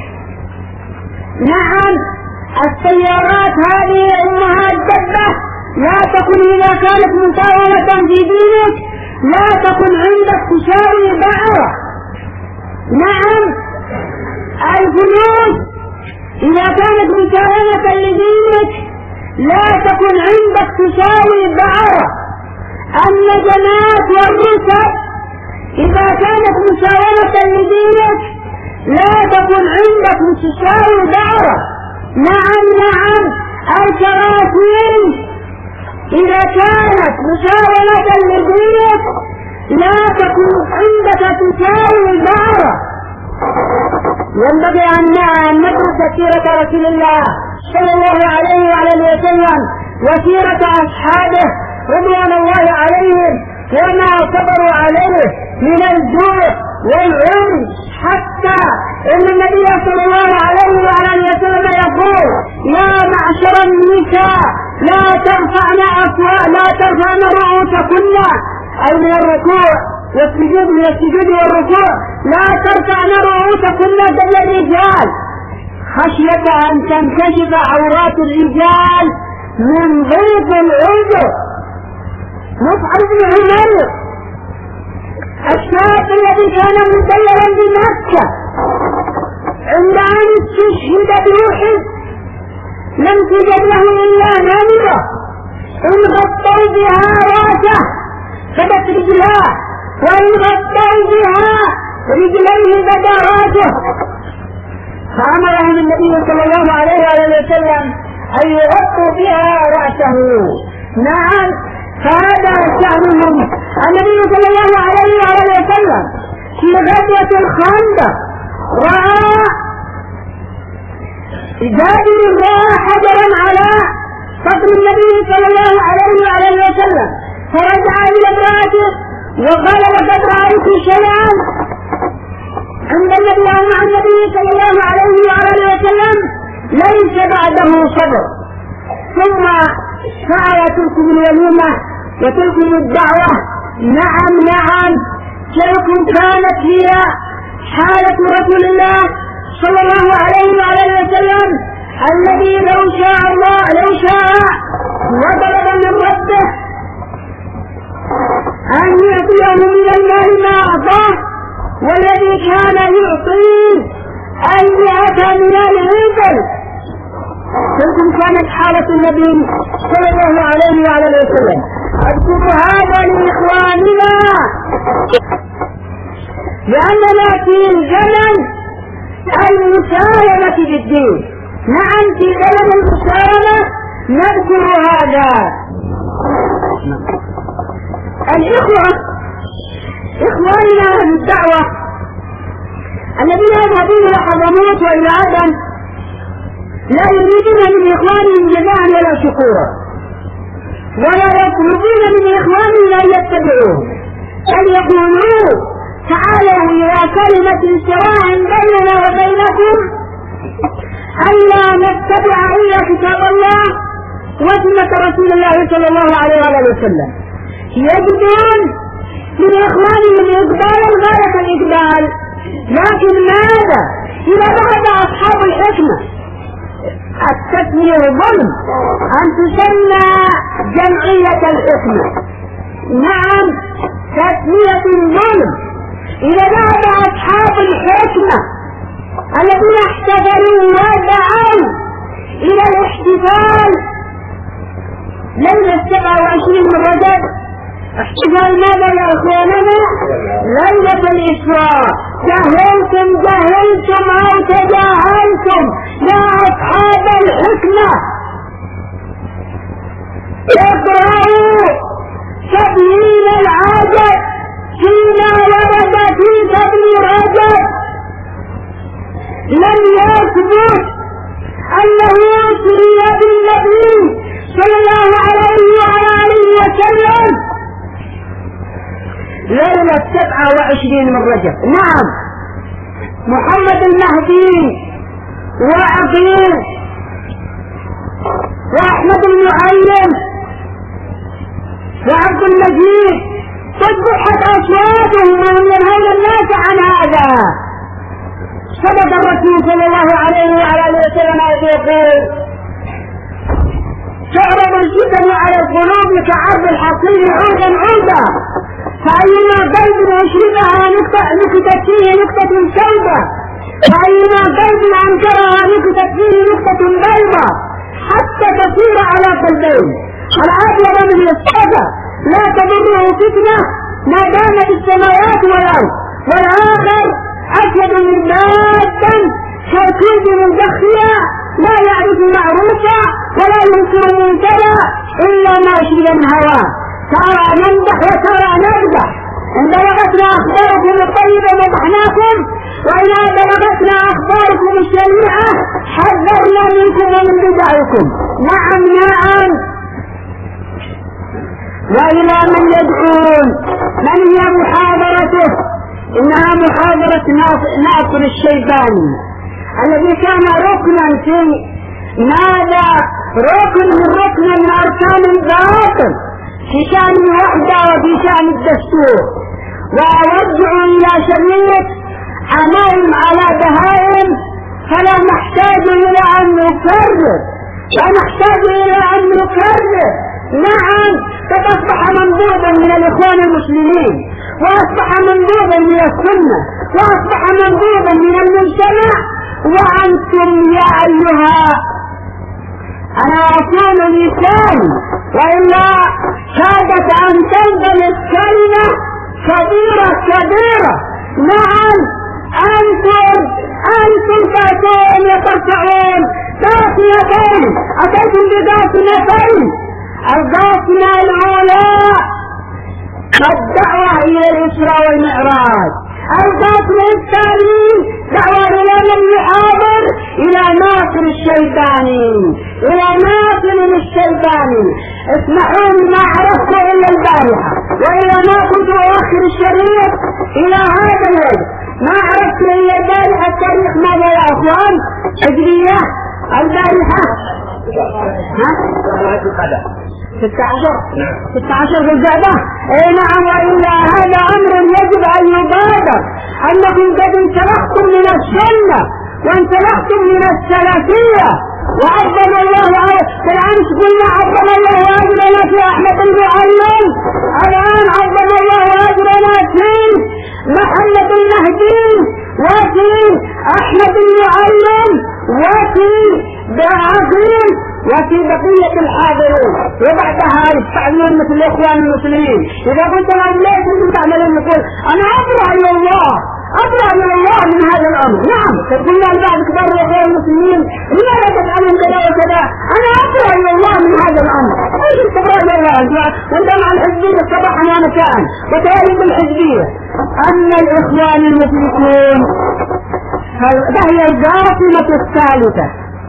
نعم السيارات هذه أمها الدبة، لا تكن إذا كانت مساومة في دينك لا تكن عندك تساوي بعض. نعم الفلوس إذا كانت مساومة لدينك لا تكن عندك تساوي بعض. النجمات والرسل إذا كانت مساومة لدينك لا تكن عندك تساوي بعض. نعم نعم الكراسي إذا كانت مساومة لدينك لا تكن عندك تساوي بعض. ينبغي أن ندرس سيرة رسول الله صلى الله عليه وعلى وسلم وسيرة أصحابه رضوان الله عليهم وما صبروا عليه من الجوع والعري، حتى ان النبي صلى الله عليه وعلى وسلم يقول: يا معشر النساء لا ترفعن أصوات لا ترفعن رؤوسكن، اي من الركوع والسجود، من السجود والركوع لا ترفعن رؤوسكن زي الرجال خشية ان تنكشف عورات الرجال من ضيق العذر. مصعب بن عمير الشاب الذي كان مدللا بمكة عند أن استشهد بأحد لم تجد له إلا نمرة إن غطوا بها راسه فدت رجلاه، وإن غطوا بها رجليه بدا راسه، فأمرهم النبي صلى الله عليه وسلم أن يغطوا بها رأسه. نعم فهذا شأنهم. النبي صلى الله عليه وسلم في غزوة الخندق رأى جابر رأى حجرا على صدر النبي صلى الله عليه وسلم، فرجع إلى امرأته وقال: لقد رأيت شيئا عند النبي مع النبي صلى الله عليه وسلم ليس بعده صبر. ثم فعل تلك الوليمة وتلك الدعوة. نعم نعم تلك كانت هي حالة رسول الله صلى الله عليه وسلم الذي لو شاء الله لو شاء وطلب من ربه أن يعطيه من المال ما أعطاه، والذي كان يعطيه أن يأتى من العبر. تلكم كانت حالة النبي صلى الله عليه وسلم. أذكر هذا لإخواننا لأننا في زمن المسالمة بالدين. نعم في زمن المسالمة نذكر هذا. الإخوة إخواننا أهل الدعوة الذين يذهبون إلى حضرموت وإلى عدن لا يريدون من إخوانهم جزاء ولا شكورا، ولا يطلبون من إخوانهم أن يتبعوه، أن يقولوا: تعالوا إلى كلمة سواء بيننا وبينكم ألا نتبع إلا كتاب الله وسنة رسول الله صلى الله عليه وسلم. يجدون من إخوانهم إقبالا غاية الإقبال، لكن ماذا إذا ذهب أصحاب الحكمة؟ التسمية ظلم أن تسمى جمعية الحكمة. نعم تسمية ظلم. إذا ذهب أصحاب الحكمة الذين احتفلوا ودعوا إلى الاحتفال ليلة السبعة وعشرين من رجب، احتفال ماذا يا أخواننا؟ ليلة الإسراء. جهلتم جهلتم أو تجاهلتم يا أصحاب الحكمة، اقرأوا تبيين العجب فيما ورد في فضل رجب. لم يثبت أنه أسري بالنبي صلى الله عليه وآله وسلم ليلة سبعة وعشرين من رجب. نعم محمد المهدي وعقيل وأحمد المعلم وعبد المجيد صدحت أصواتهم وهم ينهون الناس عن هذا. صدق الرسول صلى الله عليه وعلى آله وسلم يقول: تعرض الفتن على القلوب كعرض الحصير عودا عودا، فأيما قلب أشربها نكتت فيه نكتة سوداء، وأيما قلب أنكرها نكتت فيه نكتة بيضاء، حتى تصير على قلبين. الأبيض من الصدى لا تضره فتنة ما دامت السماوات والأرض، والآخر أسود من مادة كالكلب مزخية لا يعرف معروفا ولا ينكر منكرا إلا ما أشرب من هواه. ترى نمدح وترى نمدح. إن بلغتنا أخباركم الطيبة مدحناكم، وإن بلغتنا أخباركم الشنيعة حذرنا منكم ومن بدعكم. نعم نعم. وإلى من يدعون؟ من هي محاضرته؟ إنها محاضرة ناصر الشيباني الذي كان ركنا في ماذا؟ ركن من ركن من أركان الباطل في شأن الوحدة وفي شأن الدستور. وأوجه إلى شريك عمائم على بهائم، فلا نحتاج إلى أن نكرر لا نحتاج إلى أن نكرر. نعم، قد أصبح منبوذا من الإخوان المسلمين، وأصبح منبوذا من السنة، وأصبح منبوذا من المجتمع. وأنتم يا أيها، أنا أقول لساني وإلا كادت أن تنزل كلمة كبيرة كبيرة. نعم، أنتم أنتم تأتون يترفعون باطنتين، أتيتم بباطنتين. الباطنة الأولى الدعوة إلى الإسراء والمعراج، الباطنة الثاني دعوة إلى من يحاضر إلى ناصر الشيطاني، إلى ناصر الشيطاني. اسمحوا لي ما عرفت إلا البارحة، وإلى ما كنت أؤخر الشريط إلى هذا الوقت ما عرفت إلا البارحة. التاريخ ماذا يا أخوان؟ حجرية البارحة ها؟ ستة عشر ستة عشر في الجعبة. اي نعم. وإلا هذا أمر يجب أن يبادر، أنكم قد انسلختم من السنة وانسلختم من السلفية. وعظم الله بالأمس قلنا عظم الله أجرنا في أحمد المعلم، الآن عظم الله أجرنا في محمد المهدي وفي أحمد المعلم وفي بعظيم وفي بقية الحاضرين. وبعدها يستعملون مثل الإخوان المسلمين. إذا قلت لهم ليش أنتم تعملون؟ يقول أنا أبرأ إلى الله، أبرأ إلى الله من هذا الأمر. نعم، تقول لي بعض كبار الإخوان المسلمين لماذا تفعلون كذا وكذا؟ أنا أبرأ إلى الله من هذا الأمر. أيش تبرأ إلى الله أنت؟ وأنت مع الحزبية الصباح ما مكان وتالي بالحزبية. أما الإخوان المشركون فهي الباطنة الثالثة.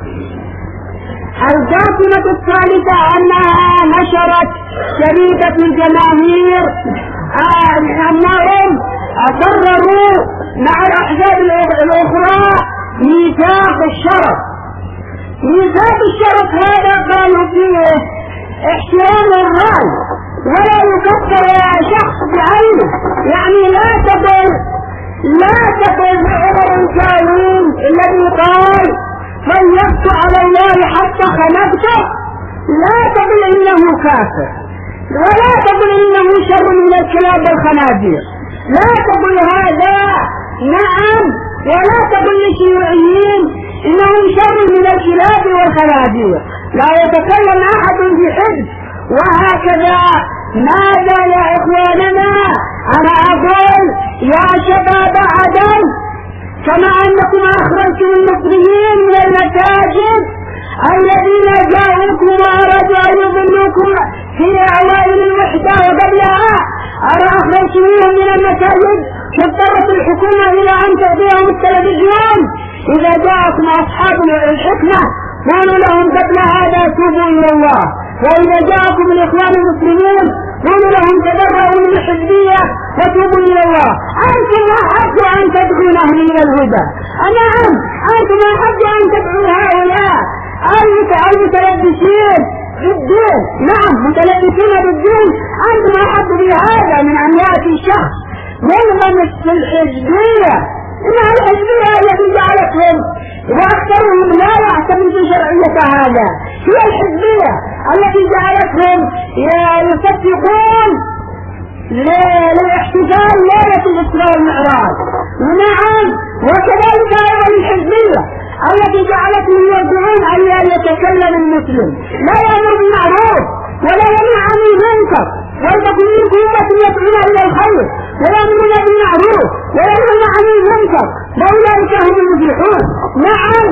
الباطنة الثالثة أنها نشرت شريكة الجماهير أنهم قرروا مع الأحزاب الأخرى ميثاق الشرف. ميثاق الشرف هذا قالوا فيه احترام الرأي ولا يكفر شخص بعينه، يعني لا تقل لا تقل بعمر الكاظم الذي قال فليبت على الله حتى خلقته، لا تقل انه كافر ولا تقل انه شر من الكلاب والخنازير، لا تقل هذا. نعم، ولا تقل للشيوعيين انهم شر من الكلاب والخنازير. لا يتكلم احد في حزب. وهكذا ماذا يا اخواننا؟ انا اقول يا شباب عدن، كما أنكم أخرجتم المصريين من المساجد الذين جاءوكم وأرادوا أن يضلوكم في أوائل الوحدة وقبلها، أرى أخرجتموهم من المساجد واضطرت الحكومة إلى أن تعطيهم التلفزيون. إذا جاءكم أصحاب الحكمة قولوا لهم قبل هذا توبوا إلى الله، وإذا جاءكم الإخوان المسلمين قولوا لهم تبرؤوا من الحزبية وتوبوا إلى الله. أنتم أحق أن تدعون أهل إلى الهدى. نعم، أنتم أحق أن تدعوا هؤلاء المتلبسين بالدين. نعم متلبسين بالدين. أنتم أحب بهذا من أن يأتي شخص منغمس في الحزبية. إنها الحزبية التي جعلتهم وأكثرهم لا يعتمد شرعية هذا. هي الحزبية التي جعلتهم يصدقون للاحتفال ليلة الإسراء والمعراج. نعم وكذلك أيضا الحزبية التي جعلتهم يدعون أن يتكلم المسلم لا يأمر بالمعروف ولا ينهى عن المنكر ولتكن منكم أمة يدعون إلى الخير ويأمرون بالمعروف وينهون عن المنكر وأولئك هم المفلحون. نعم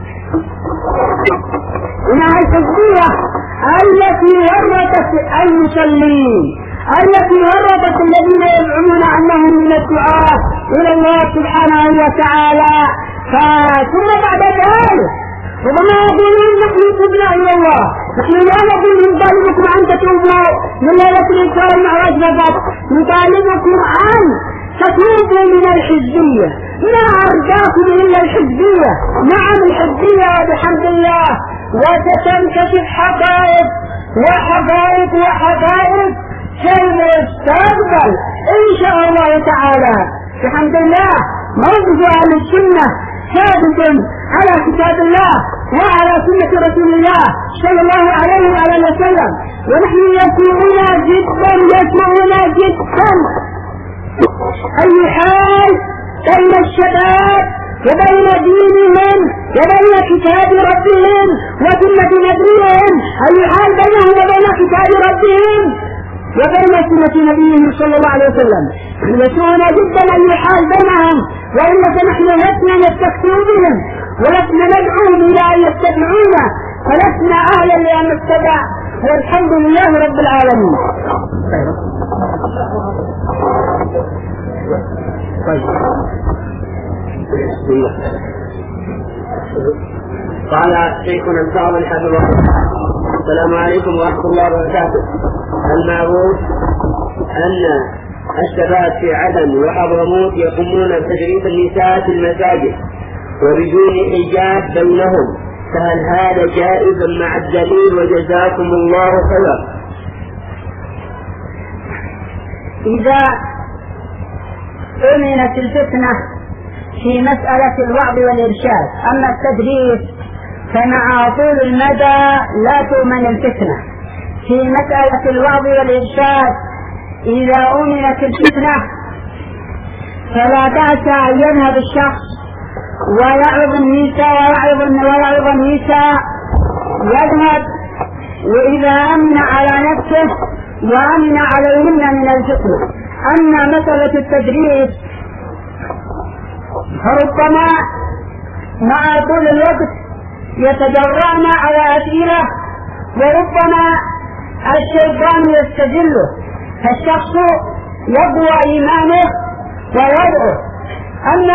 إنها الحزبية التي ورطت المصلين التي ورطت الذين يزعمون أنهم من الدعاة إلى الله سبحانه وتعالى. ثم بعد ذلك ربما يقولون نحن تبنا إلى الله، نحن لا نقول نطالبكم أن تتوبوا من ليلة الإسراء والمعراج فقط، نطالبكم أن تتوبوا من الحزبية. ما أرجاكم إلا الحزبية. نعم الحزبية بحمد الله وستنكشف حقائق وحقائق وحقائق في المستقبل إن شاء الله تعالى بحمد الله. موقف أهل السنة ثابت على كتاب الله وعلى سنة رسول الله صلى الله عليه وعلى وسلم، ونحن يسوعنا جدا يسوعنا جدا أي حال بين الشباب وبين دينهم وبين كتاب ربهم وسنة نبيهم، أي حال بينهم وبين كتاب ربهم وبين سنة نبيهم صلى الله عليه وسلم. يسوعنا جدا أن يحال بينهم، وإلا فنحن لسنا نستكثر بهم ولسنا ندعوهم إلى أن يتبعونا، فلسنا أهلا لأن نتبع، والحمد لله رب العالمين. قال شيخنا الفاضل حفظه الله: السلام عليكم ورحمة الله وبركاته. المعروف أن الشباب في عدن وحضرموت يقومون بتدريس النساء في المساجد وبدون حجاب بينهم، فهل هذا جائز مع الدليل؟ وجزاكم الله خيرا. إذا أمنت الفتنة في مسألة الوعظ والإرشاد، أما التدريس فمع طول المدى لا تؤمن الفتنة. في مسألة الوعظ والإرشاد إذا أمنت الفتنة فلا بأس أن يذهب الشخص ويعظ النساء ويعظ النساء يذهب، وإذا أمن على نفسه وأمن عليهن من الفتنة. أما مسألة التدريس فربما مع طول الوقت يتجرأن على أسئلة وربما الشيطان يستجله، فالشخص يقوى إيمانه ويدعو. أما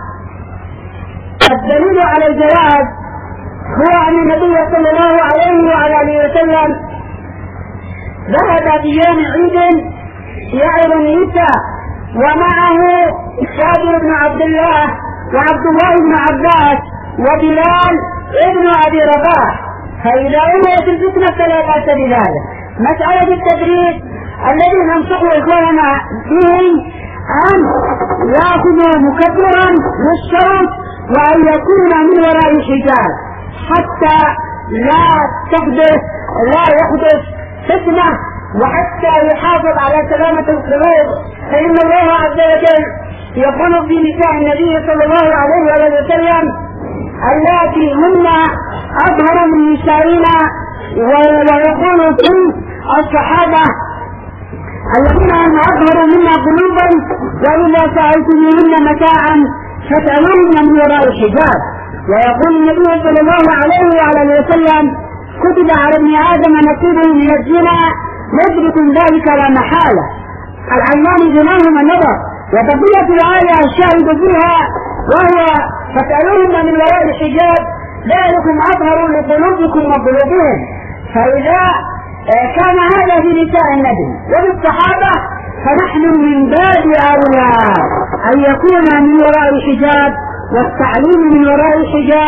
الدليل على الجواز هو أن النبي صلى الله عليه وعلى آله وسلم ذهب في يوم عيد يعظ النساء ومعه جابر بن عبد الله وعبد الله بن عباس وبلال ابن أبي رباح، فإذا أمرت الفتنة فلا بأس بذلك. مسألة التدريس الذي ننصح إخواننا به أن يأخذوا مكبرا للشرط وأن يكون من وراء الحجاب حتى لا تحدث لا يحدث فتنة، وحتى يحافظ على سلامة القلوب، فإن الله عز وجل يقول في نساء النبي صلى الله عليه وسلم: اللاتي هن أظهر من نسائنا، ويقول في الصحابة: الذين هم أظهر منا قلوبا، وإذا سألتموهن متاعا فاسألوهن من وراء الحجاب. ويقول النبي صلى الله عليه وعلى وسلم: كتب على ابن آدم نصيبه من الزنا يدرك ذلك لا محالة. العيان زناهما النظر. وبقية الآية الشاهد فيها وهو: فاسألوهن من وراء الحجاب ذلكم أظهر لقلوبكم وقلوبهم. فإذا كان هذا في نساء النبي وبالصحابة فنحن من باب أولى أن يكون من وراء الحجاب والتعليم من وراء الحجاب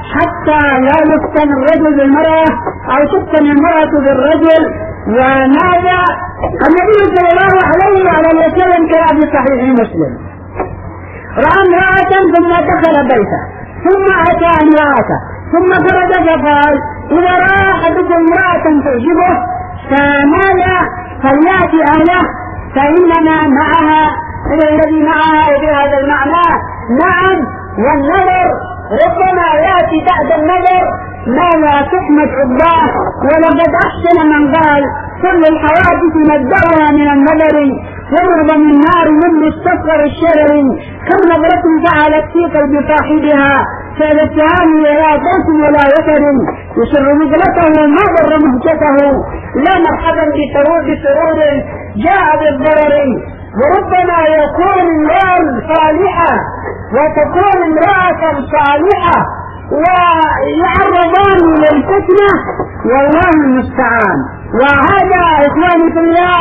حتى لا يفتن الرجل بالمرأة أو تفتن المرأة بالرجل. وماذا النبي صلى الله عليه وعلى وسلم كما في صحيح مسلم رأى امرأة ثم دخل بيته ثم أتى امرأته ثم خرج فقال إذا رأى أحدكم امرأة تعجبه فماذا فليأتي أهله فإننا معها الذي معها بهذا المعنى. نعم، والنظر ربما يأتي بعد النظر ما لا تحمد عقباه. ولقد أحسن من قال كل الحوادث مبدأها من النظر ومرضى من نار من استصغر الشرر كم نظرة فعلت في قلب صاحبها فإذا السهام لا ضيف ولا وتر يسر نزلته ما ضر مهجته لا مرحبا بسرور بسرور جاء بالضرر. وربما يكون المال صالحا وتكون امرأة صالحة ويعرضان للفتنة والله المستعان. وهذا إخواني في الله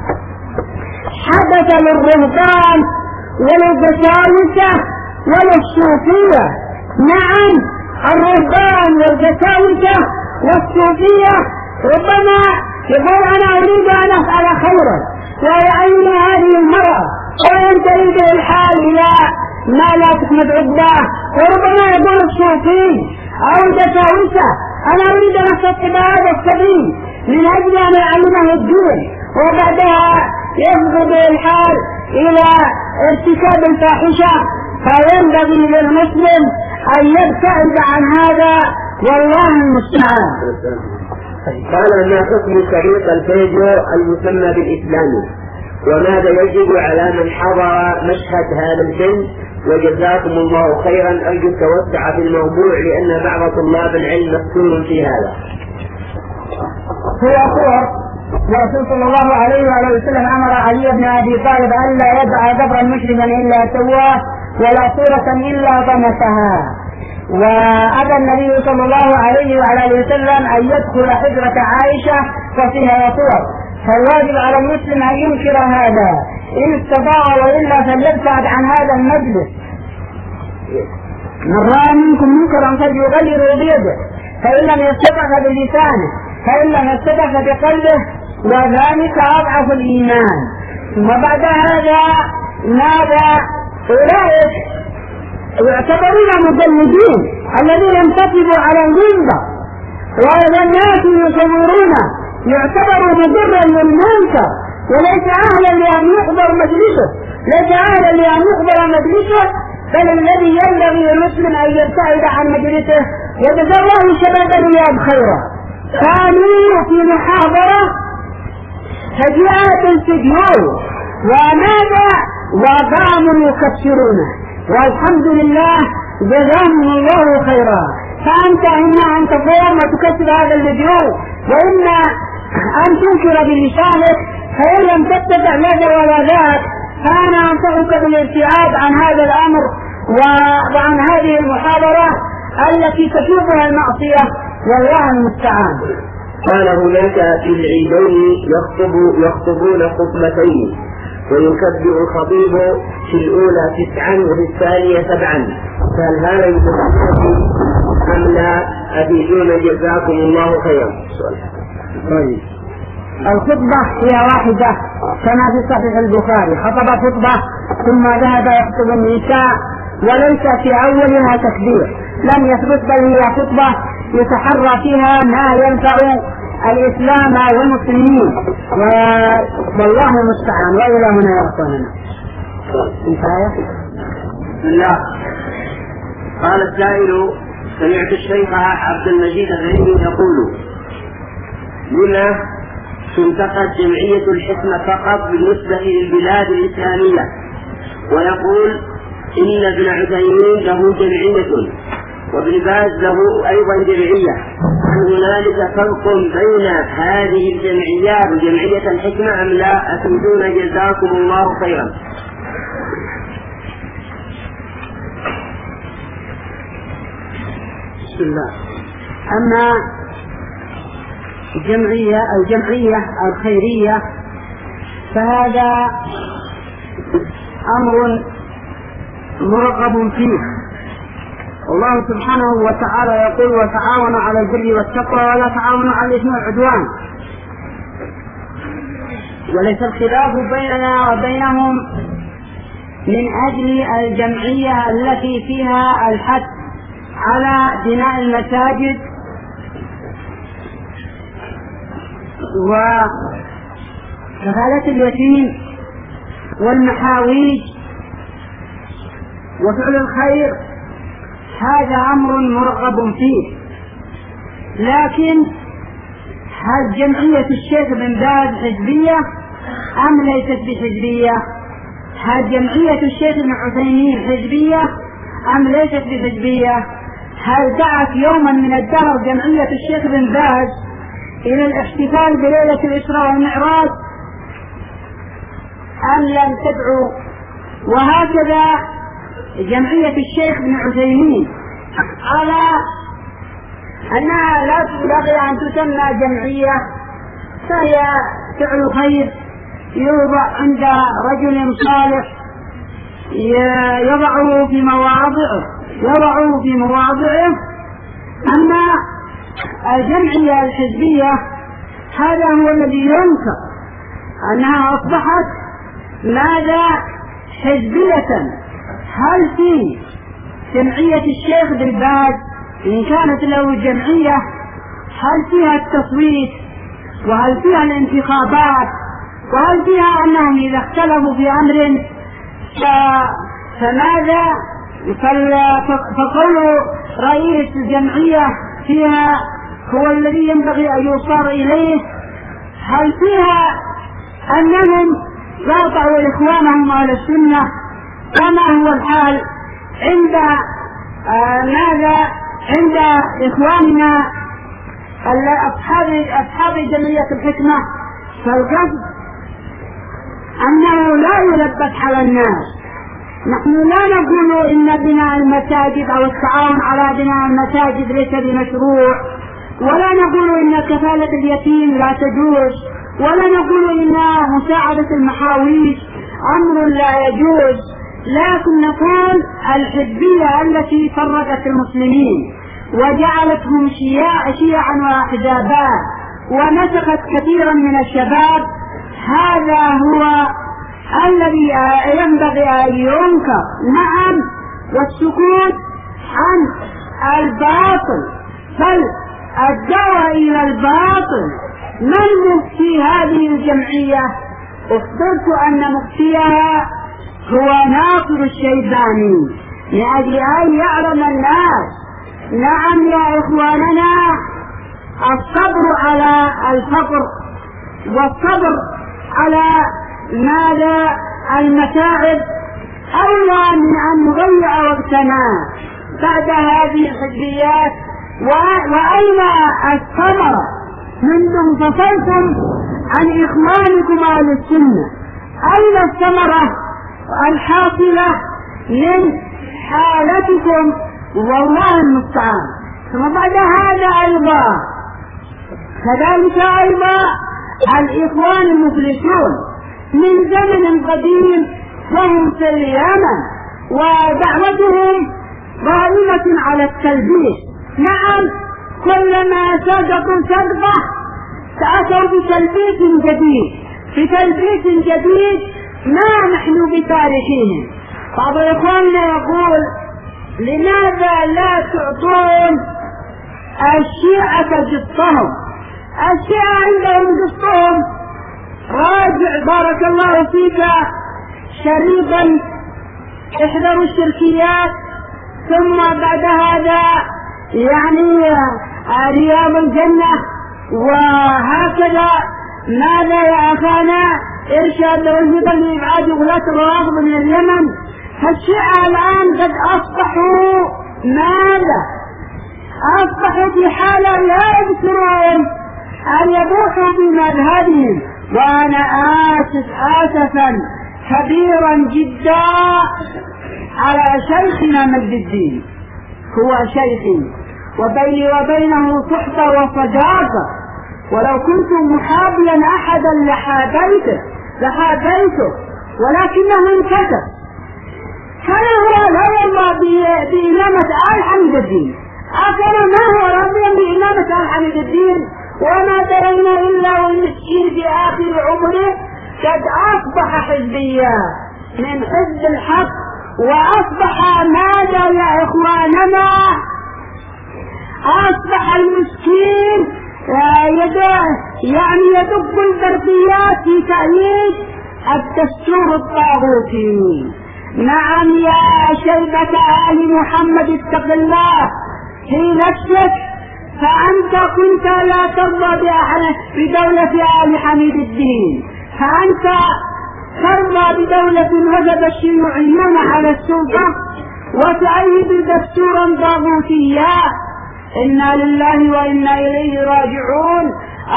حدث للرهبان وللبساوسة وللصوفية. نعم، الرهبان والبساوسة والصوفية ربما يقول أنا أريد أن أفعل خيرا ويعين هذه المرأة وينتهي به الحال إلى ما لا تحمد عقباه. وربما يقول الصوفي أو البساوسة أنا أريد أن أستطيع هذا السبيل من أجل أن يعلمه الدين وبعدها يفقد الحال إلى ارتكاب الفاحشة. فينبغي للمسلم أن يبتعد عن هذا والله المستعان. قال ما حكم شريط الفيديو المسمى بالإسلام وماذا يجب على من حضر مشهد هذا الفيلم؟ وجزاكم الله خيرا. أرجو التوسع في الموضوع لأن بعض طلاب العلم مفتون في هذا. هو صور الرسول صلى الله عليه وعلى وسلم أمر علي بن أبي طالب ألا يدع قبرا مشرفا إلا سواه ولا صورة إلا طمسها. وأبى النبي صلى الله عليه وعلى وسلم أن يدخل حجرة عائشة ففيها صور. فالواجب على المسلم أن ينكر هذا إن استطاع وإلا فليبتعد عن هذا المجلس. من رأى منكم منكرا فليغيره بيده فإن لم يستطع بلسانه فإن لم يستطع بقلبه وذلك أضعف الإيمان. وبعد هذا ماذا أولئك يعتبرون مجلدين الذين ينتسبوا على الغنبة وإذا الناس يصورون يعتبر مضرا للمنكر وليس أهلا لأن يحضر مجلسه ليس أهلا لأن يحضر مجلسه بل الذي ينبغي للمسلم أن يبتعد عن مجلسه. وجزا الله شباب الرياض خيرا كانوا في محاضرة فجاءت الفيديو وماذا وقاموا يكسرونه والحمد لله جزاهم الله خيرا. فأنت إما أن تقوم وتكسر هذا الفيديو وإما أن تنكر بلسانك فإن لم تستطع لك ولا ذاك فأنا أنصحك بالابتعاد عن هذا الأمر وعن هذه المحاضرة التي تشوفها المعصية والله المستعان. قال هناك في العيدين يخطب يخطبون خطبتين ويكبر الخطيب في الأولى تسعا وفي الثانية سبعا فهل هذا يتسمى أم لا؟ أفيدونا جزاكم الله خيرا. طيب الخطبة هي واحدة كما في صحيح البخاري خطب خطبة ثم ذهب يخطب النساء وليس في أولها تكبير لم يثبت بل هي خطبة يتحرى فيها ما ينفع الإسلام والمسلمين والله المستعان. وإلى هنا يا أخواننا انتهى. بسم الله. قال السائل سمعت الشيخ عبد المجيد الغريبي يقول لما تنتقد جمعية الحكمة فقط بالنسبة للبلاد الإسلامية ويقول إن ابن عثيمين له جمعية وابن باز له أيضا جمعية هل هنالك فرق بين هذه الجمعيات وجمعية الحكمة أم لا؟ أفيدونا جزاكم الله خيرا. بسم الله. أما الجمعية الجمعية الخيرية فهذا أمر مرغب فيه الله سبحانه وتعالى يقول وتعاونوا على البر والتقوى ولا تعاونوا على الإثم والعدوان. وليس الخلاف بيننا وبينهم من أجل الجمعية التي فيها الحث على بناء المساجد وكفالة اليتيم والمحاويج وفعل الخير، هذا أمر مرغب فيه. لكن هل جمعية الشيخ بن باز حزبية أم ليست بحزبية؟ هل جمعية الشيخ بن عثيمين حزبية أم ليست بحزبية؟ هل دعت يوما من الدهر جمعية الشيخ بن باز إلى الاحتفال بليلة الإسراء والمعراج أم لم تدعو؟ وهكذا جمعية الشيخ بن عثيمين على أنها لا تنبغي أن تسمى جمعية، فهي فعل خير يوضع عند رجل صالح يضعه في مواضعه يضعه في مواضعه. أما الجمعية الحزبية هذا هو الذي ينكر، أنها أصبحت ماذا؟ حزبية. هل في جمعية الشيخ بن باز إن كانت له جمعية هل فيها التصويت وهل فيها الانتخابات وهل فيها أنهم إذا اختلفوا في أمر فماذا؟ فقول رئيس الجمعية فيها هو الذي ينبغي أن يوصل إليه؟ هل فيها أنهم قاطعوا إخوانهم أهل السنة كما هو الحال عند آه ماذا؟ عند إخواننا أصحاب أصحاب جمعية الحكمة؟ فالقصد أنه لا يلبس على الناس. نحن لا نقول إن بناء المساجد أو التعاون على بناء المساجد ليس بمشروع، ولا نقول إن كفالة اليتيم لا تجوز، ولا نقول إن مساعدة المحاويج أمر لا يجوز، لكن نقول الحزبية التي فرقت المسلمين وجعلتهم شيعا شيعا وأحزابا ونسخت كثيرا من الشباب، هذا هو الذي ينبغي أن ينكر. نعم، والسكوت عن الباطل، بل الدعوة إلى الباطل. من مفتي هذه الجمعية؟ اخبرت أن مفتيها هو ناصر الشيباني، لأجل أن يعلم الناس. نعم يا إخواننا، الصبر على الفقر والصبر على ماذا؟ المتاعب أولى من أن نضيع وقتنا بعد هذه الحزبيات. وأين الثمرة منذ انفصلتم عن إخوانكم أهل السنة؟ أين الثمرة الحاصلة من حالتكم؟ والله المستعان. ثم بعد هذا أيضا كذلك أيضا الإخوان المفلسون من زمن قديم وهم في اليمن ودعوتهم قائمة على التلبيس. نعم، كلما سقطوا سقطة تأتوا بتلبيس جديد بتلبيس جديد ما نحن بتاريخهم. بعض إخواننا يقول لماذا لا تعطون الشيعة قسطهم؟ الشيعة عندهم قسطهم. راجع بارك الله فيك شريطا احذروا الشركيات، ثم بعد هذا يعني رياض الجنة، وهكذا ماذا يا أخانا إرشاد الفتن لإبعاد غلاة الروافض من اليمن. فالشيعة الآن قد أصبحوا ماذا؟ أصبحوا في حالة لا يذكرون أن يبوحوا بمذهبهم. وأنا آسف آسفا كبيرا جدا على شيخنا مجد الدين، هو شيخي وبيني وبينه صحبة وصداقة، ولو كنت محابيا أحدا لحابيته لحابيته ولكنه انكسر. كان هو لا يرضى بإمامة آل حميد الدين، أكثر ما هو راضيا بإمامة آل حميد الدين. وما درينا إلا والمسكين في آخر عمره قد أصبح حزبيا من حزب الحق، وأصبح ماذا يا إخواننا؟ أصبح المسكين يعني يدق البرديات في تأييد الدستور الطاغوتي. نعم يا شيبة آل محمد اتق الله في نفسك، فأنت كنت لا ترضى بدولة آل حميد الدين، فأنت ترضى بدولة وجد الشيوعيون على السلطة وتؤيد دستورا طاغوتيا. إنا لله وإنا إليه راجعون.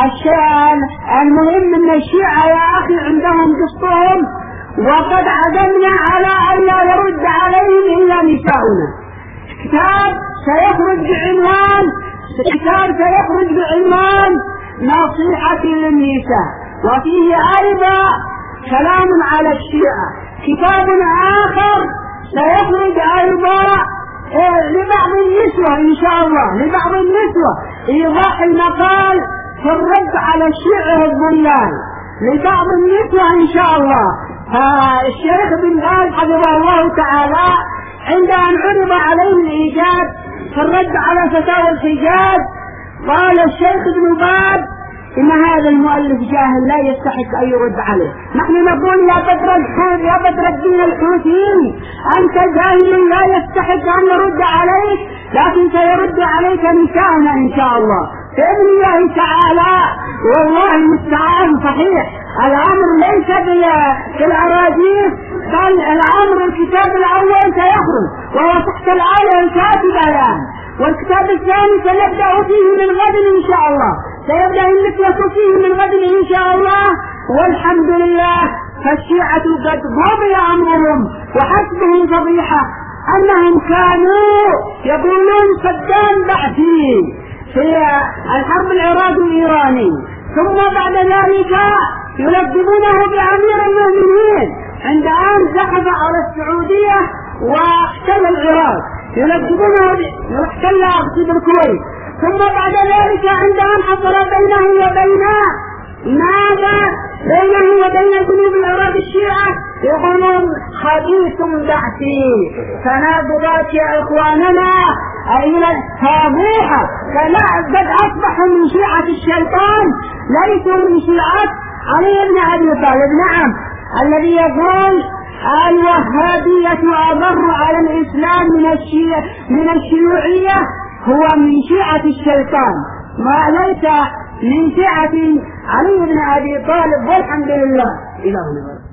المهم أن الشيعة يا أخي عندهم دستورهم، وقد عزمنا على أن لا يرد عليهم إلا نساؤنا. كتاب سيخرج بعنوان كتاب سيخرج بعنوان نصيحة للنساء، وفيه أيضا كلام على الشيعة. كتاب آخر سيخرج أيضا لبعض النسوة إن شاء الله، لبعض النسوة إيضاح المقال في الرد على الشيعة الضلال لبعض النسوة إن شاء الله. فالشيخ بن باز حفظه الله تعالى عند أن عرض عليه الإيجاد في الرد على فتاوى الحجاز قال الشيخ بن باز إن هذا المؤلف جاهل لا يستحق أن يرد عليه. نحن نقول يا بدر الحوث يا بدر الدين الحوثيين أنت جاهل لا يستحق أن نرد عليك، لكن سيرد عليك نساؤنا إن شاء الله بإذن الله تعالى. والله المستعان صحيح الأمر ليس بالأراجيف، بل الأمر الكتاب الأول سيخرج وهو تحت الآية الكاتبة الآن، والكتاب الثاني سنبدأ فيه من غد إن شاء الله، سيبدأ المثلة فيه من غد إن شاء الله. والحمد لله فالشيعة قد ضبي أمرهم، وحسبهم فضيحة أنهم كانوا يقولون صدام بعثي في الحرب العراق الإيراني، ثم بعد ذلك يلقبونه بأمير المؤمنين عند أن دخل على السعودية واحتل العراق، يلقبونه واحتل أقصد الكويت، ثم بعد ذلك عند أن حصل بينه وبين ماذا بينه وبين جنوب العراق الشيعة يقولون حديث بعثي. فنابضات يا إخواننا أين فاضيحة، قد أصبحوا من شيعة الشيطان ليسوا من شيعة علي بن أبي طالب. نعم الذي يقول الوهابية أضر على الإسلام من الشيعة من الشيوعية هو من شيعة الشيطان، ما ليس من شيعة علي بن أبي طالب. والحمد لله. إلهنا